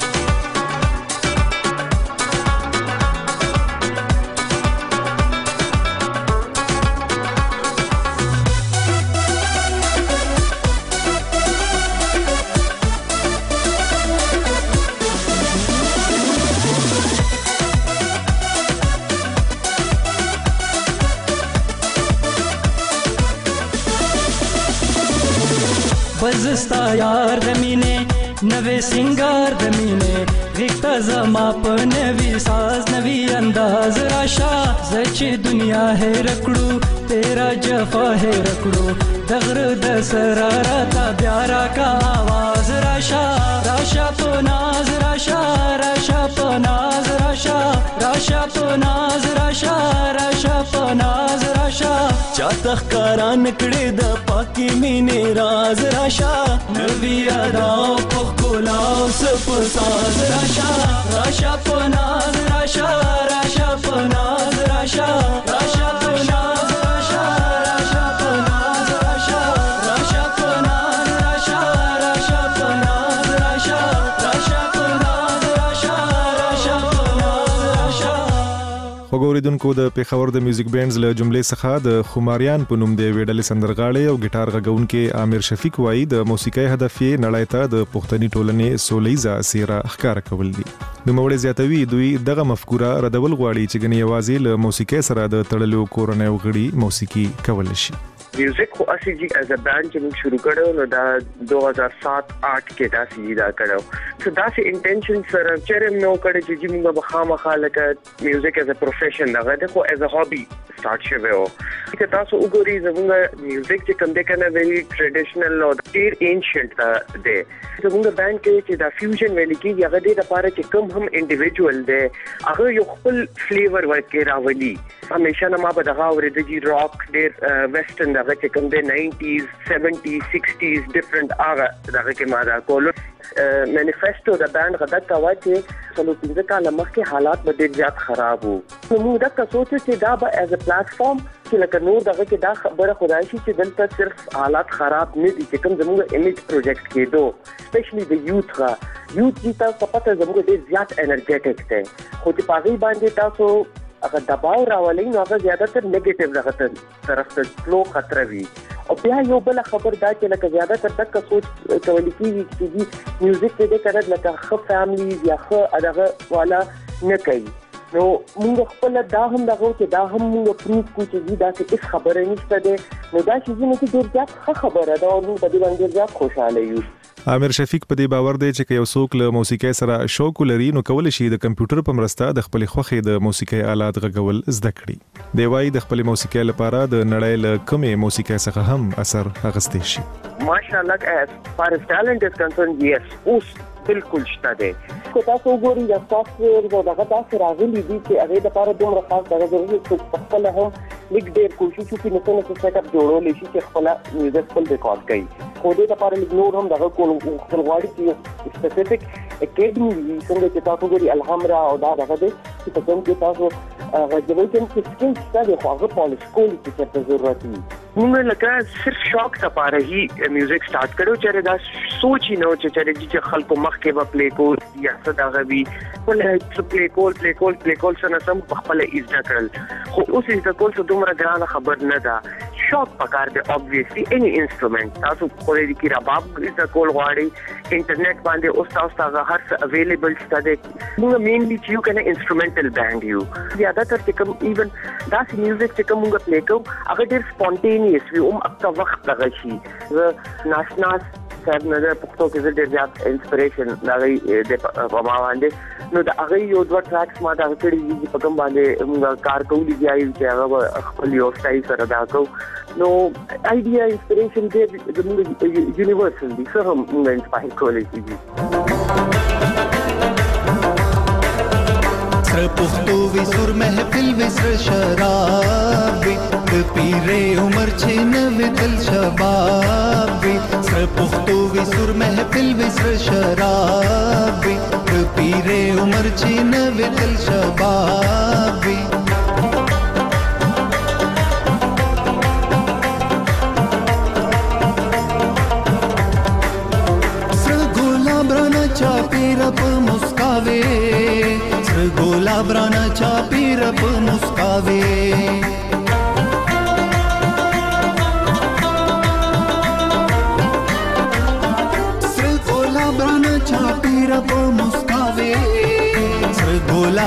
बजस्ता यार दमीने नवे सिंगार दमीने रिक्ता जमा पर नवी साज नवी अंदाज राशा जची दुनिया है रकड़ू तेरा जफा है रकड़ू दगर दसरारा था प्यारा का आवाज राशा राशा पनाज राशा राशा पनाज राशा राशा पनाज राशा राशा पनाज राशा चातख करान कड़े द पाकी मीने राज राशा नवी अदा पखोला सब साज राशा राशा पनाज राशा राशा पनाज राशा राशा पनाज राशा राशा पनाज राशा राशा पनाज राशा राशा पनाज राशा وګوریدونکو د پیښور د میوزیک بینډز له جملې څخه د خماریان په نوم دی ویډلې سندرغاړي او ګټار غږونکي عامر شفیق وایي د موسیقۍ هدف یې نړۍ ته د پښتني ټولنې سولېزه څیره ښکاره کول دي. نوموړی زیاتوي دوی دغه مفکوره ردول غواړي چې ګنې یوازې له موسیقۍ سره د تړلو کورنیو غړي موسیقي کول شي. میوزیک خو اسی جی ایز ا بینڈ چې موږ شروع کړو نو دا دو هزار سات آٹھ کې دا سی دا کړو. سو دا سي انټینشن سره چې نو کړی چې موږ به خامخا لکه میوزیک ایز ا پروفیشن دا خو ایز ا هابي سٹارټ شوه او چې تاسو وګورئ زموږ میوزیک چې کوم دی کنه ویری ټریډیشنل او ډیر انشنت دی. زموږ بینډ کې چې دا فیوژن ویل کېږي هغه د لپاره چې کوم هم انډیویډوال دی هغه یو خپل فلیور ورکې راولي. همیشه نه ما به دغه اورېدل چې راک ډیر ویسټرن دغه چې کوم دی ناینټیز سیونټیز سکسټیز ډیفرنٹ هغه دغه کې ما دا کول مینیفیسټو د بینډ غدا کاوه چې څلور پنځه کاله مخکې حالات به ډېر زیات خراب وو. نو موږ دا سوچو چې دا به ایز ا پلیټفارم چې لکه نور دغه کې دا خبره خدای شي چې دلته صرف حالات خراب نه دي چې کوم زموږ ایمیج پروجیکټ کېدو سپیشلی د یوث غا یوث چې تاسو پته زموږ ډېر زیات انرژیټک دی خو چې پاغي باندې تاسو اگر دباو راولي نو هغه زیاتره نیگیټیو دغه طرف ته فلو خطر وي. او بیا یو بل خبر دا چې لکه زیاتره تک سوچ کول کیږي چې میوزیک کې د کړه لکه خو فیملی یا خو دغه والا نه کوي. نو موږ خپل دا هم دغه چې دا هم موږ پروف کوو چې دا څه هیڅ خبره نشته ده. نو دا چې موږ ډیر زیات خبره ده او موږ په دې باندې زیات خوشاله یو. عامر شفیق په دې باور دی چې یو څوک له موسیقۍ سره شوق لري نو کول شي د کمپیوټر په مرسته د خپل خوخي د موسیقۍ آلات غږول زده کړي. دی وايي د خپل موسیقۍ لپاره د نړۍ له کومې موسیقۍ څخه هم اثر اخیستی شي. ماشاءالله as far as talent is concerned yes اوس بالکل شته دی. کو تاسو وګورئ د سافټویر او دغه تاسو راغلي دي چې هغه د لپاره دومره خاص دغه ضروري چې خپل هم لیک ډېر کوشش وکړي نو څنګه چې سیټ اپ جوړول شي چې خپل میوزیک خپل ریکارډ کړي. خو دې لپاره لیک نور هم دغه کول غواړي چې سپیسیفیک اکیډمي څنګه چې تاسو وګورئ الحمرا او دا دغه دي چې په کوم کې تاسو غوښتل چې سکیل ستاسو خو هغه پالیش کولی چې څه ضرورت وي. موږ لکه صرف شوق لپاره هی میوزیک سٹارټ کړو چې دا سوچ نه و چې چې خلکو مخ کې به پلی کول یا څه دغه وي ولې پلی کول پلی کول پلی کول څنګه سم په خپل ایزدا کړل. خو اوس ایزدا کول څه دومره ګرانه خبر نه ده. شوق پکار دی obviously any instrument تاسو خو دې کې رباب ایزدا کول غواړي انټرنیټ باندې اوس تاسو ته هر څه اویلیبل شته. موږ مینلی چې یو کنه انسټرومنټل بینډ یو زیاده تر چې کوم ایون داسې میوزیک چې کوم موږ پلی کوو هغه ډېر سپونټینیس وي هم اکتا وخت دغه شي. ناشناس صاحب نه د پښتو کې ډېر زیات انسپریشن دغه د په ما باندې نو د هغه یو دوه ټریکس ما دا کړی دي په کوم باندې موږ کار کوو دي چې هغه خپل یو سټایل سره دا کوو. نو آیډیا انسپریشن دې د موږ یونیورسل دي څه هم موږ انسپایر کولی شي. سر پختو وی سر محفل وی سر شراب وی د پیره عمر چھن وی تل شباب وی سر پختو وی سر محفل وی سر شراب وی د پیره عمر چھن وی تل شباب وی سر گلاب رانا چاپی رب مسکاوے گلاب رانا چاپی رب مسکاوے